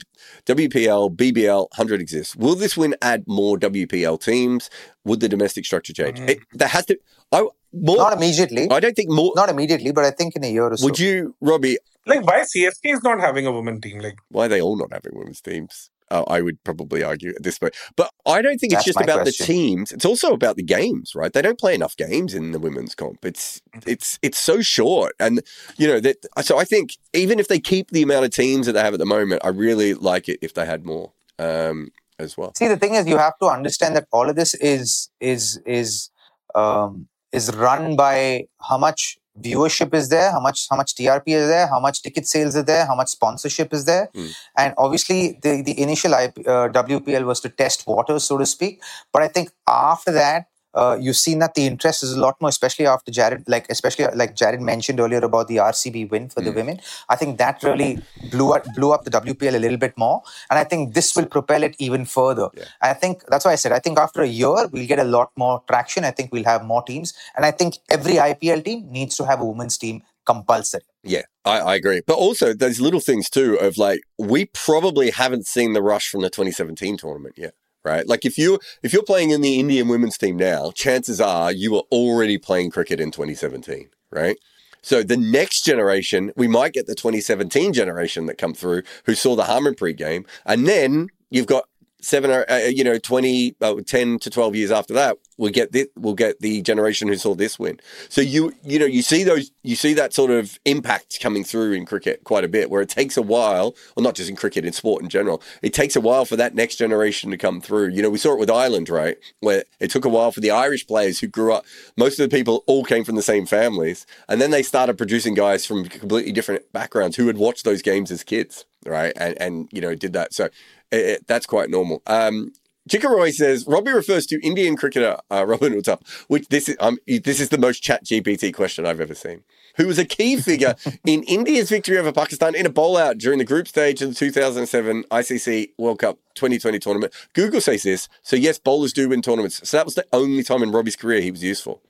WPL, B B L, one hundred exists. Will this win add more W P L teams? Would the domestic structure change? Mhm. It, there has to... I, more, Not immediately. I don't think more... Not immediately, but I think in a year or so. Would you, Robbie, Like, why C S K is not having a women team? Like, why are they all not having women's teams? Uh, I would probably argue at this point. But I don't think it's That's just my about question. the teams. It's also about the games, right? They don't play enough games in the women's comp. It's it's it's so short. And, you know, that. So I think even if they keep the amount of teams that they have at the moment, I really like it if they had more um, as well. See, the thing is, you have to understand that all of this is is is um, is run by how much viewership is there, how much how much T R P is there, how much ticket sales are there, how much sponsorship is there, Mm. and obviously the the initial I P, uh, W P L was to test waters, so to speak. But I think after that, uh, you've seen that the interest is a lot more, especially after Jared, like especially like Jared mentioned earlier about the R C B win for the Mm. women. I think that really blew up blew up the W P L a little bit more, and I think this will propel it even further. Yeah. I think that's why I said I think after a year we'll get a lot more traction. I think we'll have more teams, and I think every I P L team needs to have a women's team compulsory. Yeah, I, I agree. But also those little things too of like, we probably haven't seen the rush from the twenty seventeen tournament yet. Right, like if you if you're playing in the Indian women's team now, chances are you were already playing cricket in twenty seventeen. Right, so the next generation, we might get the twenty seventeen generation that come through who saw the Harmanpreet game, and then you've got seven or uh, you know twenty, uh, ten to twelve years after that, we'll get this, we'll get the generation who saw this win. So you you know you see those you see that sort of impact coming through in cricket quite a bit, where it takes a while, or not just in cricket, in sport in general, it takes a while for that next generation to come through. You know, we saw it with Ireland, right, where it took a while for the Irish players who grew up. Most of the people all came from the same families, and then they started producing guys from completely different backgrounds who had watched those games as kids, right, and and you know did that. So it, it, that's quite normal. Um, Chikaroy says, Robbie refers to Indian cricketer uh, Robin Uthap, which this is um, this is the most chat G P T question I've ever seen, who was a key figure in India's victory over Pakistan in a bowl-out during the group stage of the two thousand seven I C C World Cup twenty twenty tournament. Google says this, so yes, bowlers do win tournaments. So that was the only time in Robbie's career he was useful.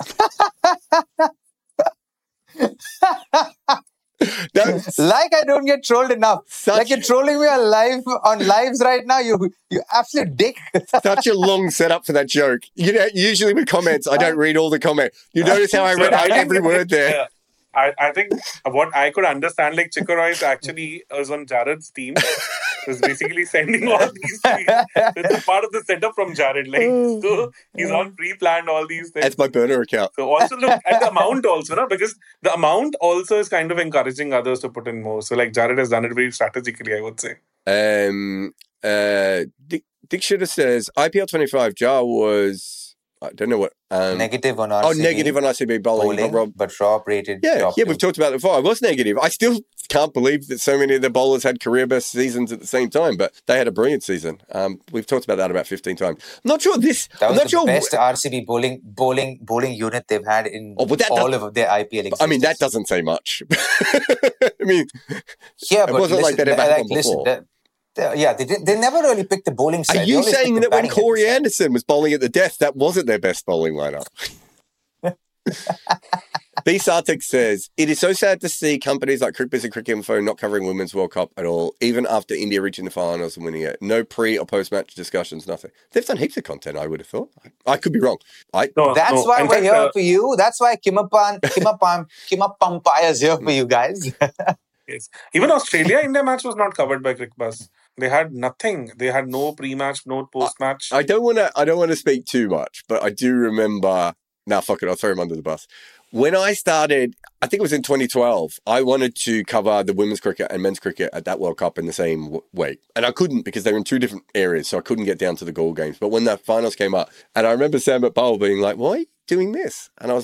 That's Like I don't get trolled enough. Such- like you're trolling me on live on lives right now. You you absolute dick. such a long setup for that joke. You know, usually with comments, I don't read all the comment. You notice how I read out every word there. Yeah. I, I think what I could understand, like Chikaroy is actually was on Jared's team. Was basically sending all these things. It's a part of the setup from Jared. Like, so he's all pre-planned all these things. That's my burner account. So also look at the amount also, no? Because the amount also is kind of encouraging others to put in more. So like Jared has done it very strategically, I would say. Um, uh, Dick, Dick Shitter says I P L twenty-five. Jar was I don't know what. Um, Negative on R oh, C B. negative on I C B bowling. bowling, Rob. but Rob rated. Yeah, top yeah, two. we've talked about it before. I was negative. I still can't believe that so many of the bowlers had career best seasons at the same time, but they had a brilliant season. Um, we've talked about that about fifteen times. I'm not sure this. That I'm was not the sure. best R C B bowling bowling bowling unit they've had in Oh, but that all does- of their I P L existence. I mean, that doesn't say much. I mean, Yeah, it but wasn't like listen, they'd ever had like, one listen, before. they- they- yeah, they did, they never really picked the bowling are side. They you always saying picked the that when batting Corey side. Anderson was bowling at the death, that wasn't their best bowling lineup? B. Sartek says, it is so sad to see companies like CricBiz and Cricinfo not covering Women's World Cup at all, even after India reaching the finals and winning it. No pre or post-match discussions, nothing. They've done heaps of content, I would have thought. I, I could be wrong. I No, That's no. why In we're fact, here uh, for you. That's why Kimapan, Kimapan, Kimapampaya is here for you guys. yes. Even Australia India match was not covered by CricBus. They had nothing. They had no pre-match, no post-match. I don't want to I don't want to speak too much, but I do remember... Nah, fuck it, I'll throw him under the bus. When I started, I think it was in twenty twelve, I wanted to cover the women's cricket and men's cricket at that World Cup in the same w- way. And I couldn't because they were in two different areas, so I couldn't get down to the goal games. But when the finals came up, and I remember Sam McPowell being like, why are you doing this? And I was like,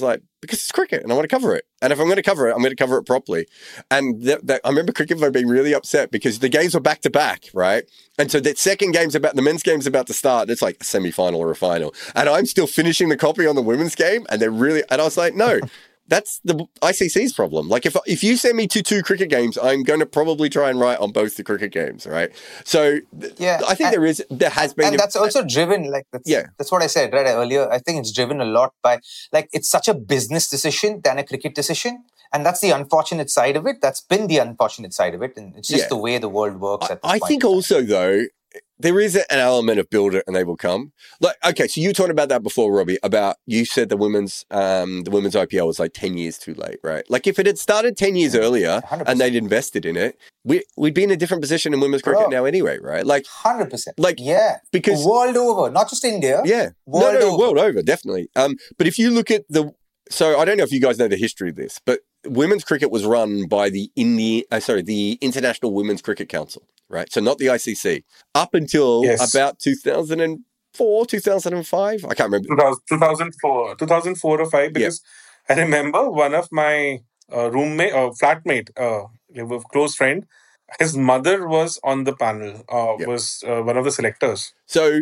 because it's cricket and I want to cover it. And if I'm going to cover it, I'm going to cover it properly. And th- th- I remember Cricinfo being really upset because the games were back to back, right? And so that second game's about, the men's game's about to start. It's like a semi-final or a final. And I'm still finishing the copy on the women's game. And they're really, and I was like, no. That's the I C C's problem. Like, if if you send me to two cricket games, I'm going to probably try and write on both the cricket games, right? So, yeah, I think and, there is, there has been... And a, that's also driven, like, that's, yeah. that's what I said, right, earlier. I think it's driven a lot by, like, it's such a business decision than a cricket decision. And that's the unfortunate side of it. That's been the unfortunate side of it. And it's just yeah. the way the world works at this I point. think also, though, there is an element of build it and they will come. Like, okay, so you talked about that before, Robbie, about you said the women's um, the women's I P L was like ten years too late, right? Like, if it had started ten years earlier one hundred percent and they'd invested in it, we, we'd be in a different position in women's cricket Bro, now anyway, right? Like, one hundred percent. Like, yeah. Because, world over, not just India. Yeah. World no, no, over. world over, definitely. Um, but if you look at the... So, I don't know if you guys know the history of this, but women's cricket was run by the Indi- uh, sorry, the International Women's Cricket Council, right? So not the I C C. Up until yes. about two thousand four, two thousand five, I can't remember. two thousand four, two thousand four or five, because yeah. I remember one of my uh, roommate or uh, flatmate, uh, a close friend, his mother was on the panel, uh, yeah. was uh, one of the selectors. So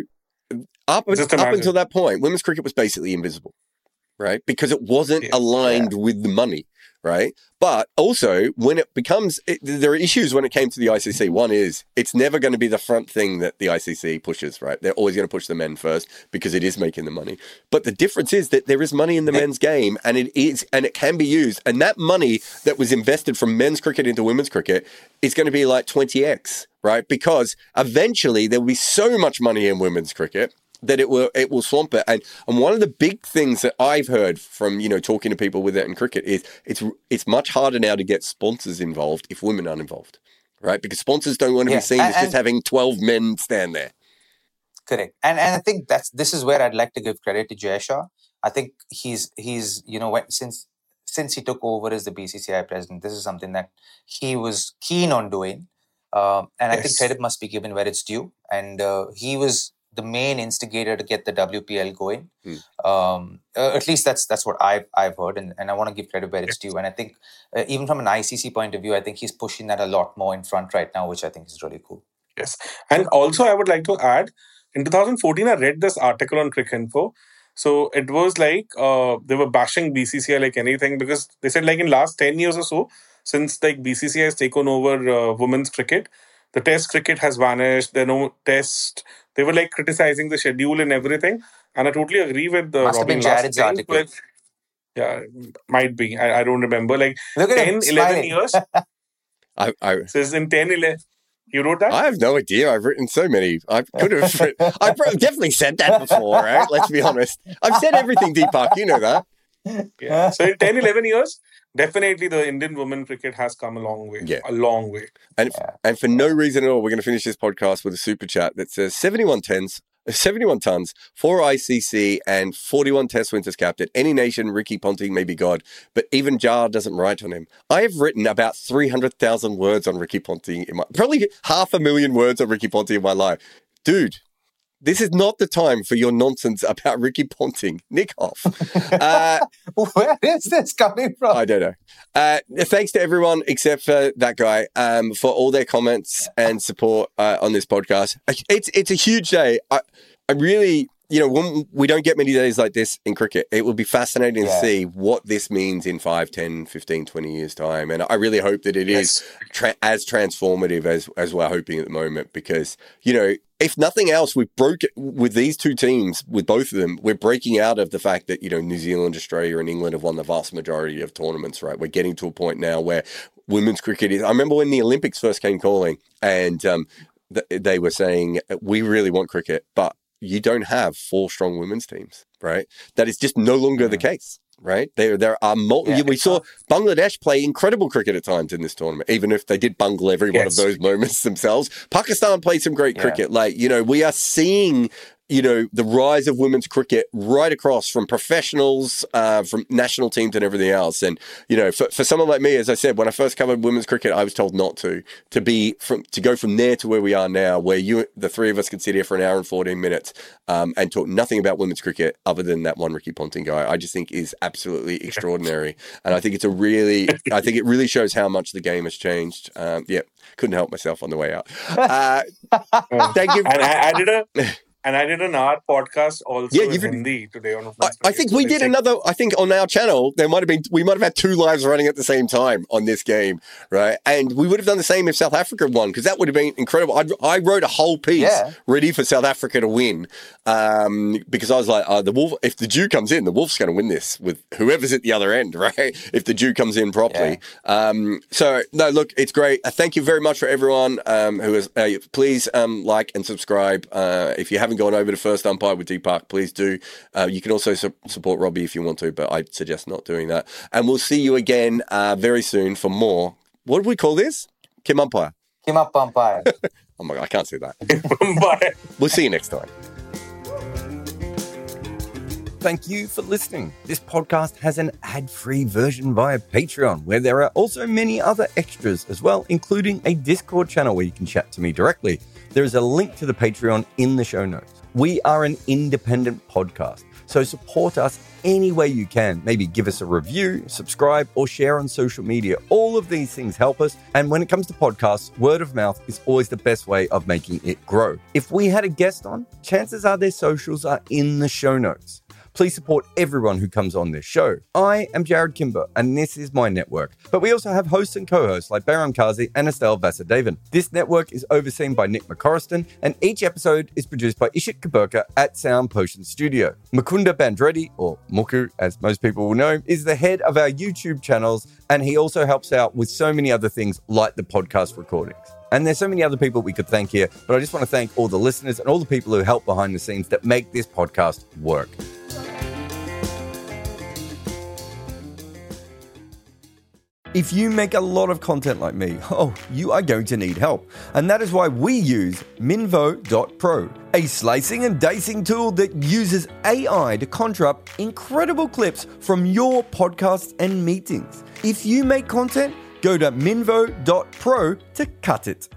up, up until that point, women's cricket was basically invisible. Right? Because it wasn't yeah, aligned yeah. with the money, right? But also, when it becomes, it, there are issues when it came to the I C C. One is, it's never going to be the front thing that the I C C pushes, right? They're always going to push the men first because it is making the money. But the difference is that there is money in the men's game, and it is, and it can be used. And that money that was invested from men's cricket into women's cricket is going to be like twenty x, right? Because eventually there will be so much money in women's cricket that it will it will swamp it. And and one of the big things that I've heard from, you know, talking to people with it in cricket is it's it's much harder now to get sponsors involved if women aren't involved, right? Because sponsors don't want to yeah. be seen and, as just having twelve men stand there. Correct. And and I think that's this is where I'd like to give credit to Jay Shah. I think he's he's you know when, since since he took over as the B C C I president, this is something that he was keen on doing. Um, and yes. I think credit must be given where it's due. And uh, he was the main instigator to get the W P L going. Hmm. Um, uh, at least that's that's what I've I've heard, and, and I want to give credit where it's due. And I think uh, even from an I C C point of view, I think he's pushing that a lot more in front right now, which I think is really cool. Yes, and also I would like to add, in two thousand fourteen, I read this article on Cricinfo. So it was like uh, they were bashing B C C I like anything, because they said like in last ten years or so, since like B C C I has taken over uh, women's cricket, the test cricket has vanished. There are no test. They were like criticizing the schedule and everything. And I totally agree with the Must Robin. Have been Jared's article. Like, yeah, might be. I, I don't remember. Like Look at ten, eleven years. I, I says in ten, eleven. You wrote that? I have no idea. I've written so many. I could have. written, I've definitely said that before, right? Let's be honest. I've said everything, Deepak. You know that. Yeah. So in ten, eleven years, definitely the Indian women cricket has come a long way. Yeah. A long way. And yeah. and for no reason at all, we're going to finish this podcast with a super chat that says seventy-one tens, seventy-one tons, four I C C and forty-one Test winters capped at any nation. Ricky Ponting may be God, but even Jar doesn't write on him. I have written about three hundred thousand words on Ricky Ponting, in my, probably half a million words on Ricky Ponting in my life. Dude, this is not the time for your nonsense about Ricky Ponting. Nick off. Uh, Where is this coming from? I don't know. Uh, thanks to everyone except for that guy um, for all their comments and support uh, on this podcast. It's it's a huge day. I, I really, you know, when we don't get many days like this in cricket, it will be fascinating yeah. to see what this means in five, ten, fifteen, twenty years' time. And I really hope that it yes. is tra- as transformative as, as we're hoping at the moment, because, you know, if nothing else, we've broken with these two teams, with both of them, we're breaking out of the fact that, you know, New Zealand, Australia and England have won the vast majority of tournaments, right? We're getting to a point now where women's cricket is, I remember when the Olympics first came calling and um, th- they were saying, we really want cricket, but you don't have four strong women's teams, right? That is just no longer mm-hmm. the case. Right? There there are multi- yeah, we saw Bangladesh play incredible cricket at times in this tournament, even if they did bungle every yes. one of those moments themselves. Pakistan played some great yeah. cricket. Like, you know, we are seeing you know, the rise of women's cricket right across from professionals, uh, from national teams and everything else. And, you know, for, for someone like me, as I said, when I first covered women's cricket, I was told not to, to be from, to go from there to where we are now, where you, the three of us can sit here for an hour and fourteen minutes um, and talk nothing about women's cricket other than that one Ricky Ponting guy. I just think is absolutely extraordinary. And I think it's a really, I think it really shows how much the game has changed. Um, yeah, couldn't help myself on the way out. Uh, thank you. And I, I did a... And I did an art podcast also Yeah, in you've- Hindi today on. I, I think we did another. I think on our channel there might have been. We might have had two lives running at the same time on this game, right? And we would have done the same if South Africa won, because that would have been incredible. I, I wrote a whole piece Yeah. ready for South Africa to win, um, because I was like, uh, the Wolf. If the Jew comes in, the Wolf's going to win this with whoever's at the other end, right? If the Jew comes in properly. Um, so no, look, it's great. Uh, thank you very much for everyone um, who has. Uh, please um, like and subscribe uh, if you haven't gone over to First Umpire with Deepak, please do. Uh, you can also su- support Robbie if you want to, but I suggest not doing that. And we'll see you again uh, very soon for more. What do we call this? Kim Umpire. Kim up umpire. Oh my God, I can't say that. Bye. We'll see you next time. Thank you for listening. This podcast has an ad-free version via Patreon, where there are also many other extras as well, including a Discord channel where you can chat to me directly. There is a link to the Patreon in the show notes. We are an independent podcast, so support us any way you can. Maybe give us a review, subscribe, or share on social media. All of these things help us. And when it comes to podcasts, word of mouth is always the best way of making it grow. If we had a guest on, chances are their socials are in the show notes. Please support everyone who comes on this show. I am Jared Kimber, and this is my network. But we also have hosts and co-hosts like Bayram Kazi and Estelle Vasudevan. This network is overseen by Nick McCorriston, and each episode is produced by Ishit Kaburka at Sound Potion Studio. Mukunda Bandreddi, or Muku as most people will know, is the head of our YouTube channels, and he also helps out with so many other things like the podcast recordings. And there's so many other people we could thank here, but I just want to thank all the listeners and all the people who help behind the scenes that make this podcast work. If you make a lot of content like me, oh, you are going to need help. And that is why we use Minvo dot pro, a slicing and dicing tool that uses A I to conjure up incredible clips from your podcasts and meetings. If you make content, go to Minvo dot pro to cut it.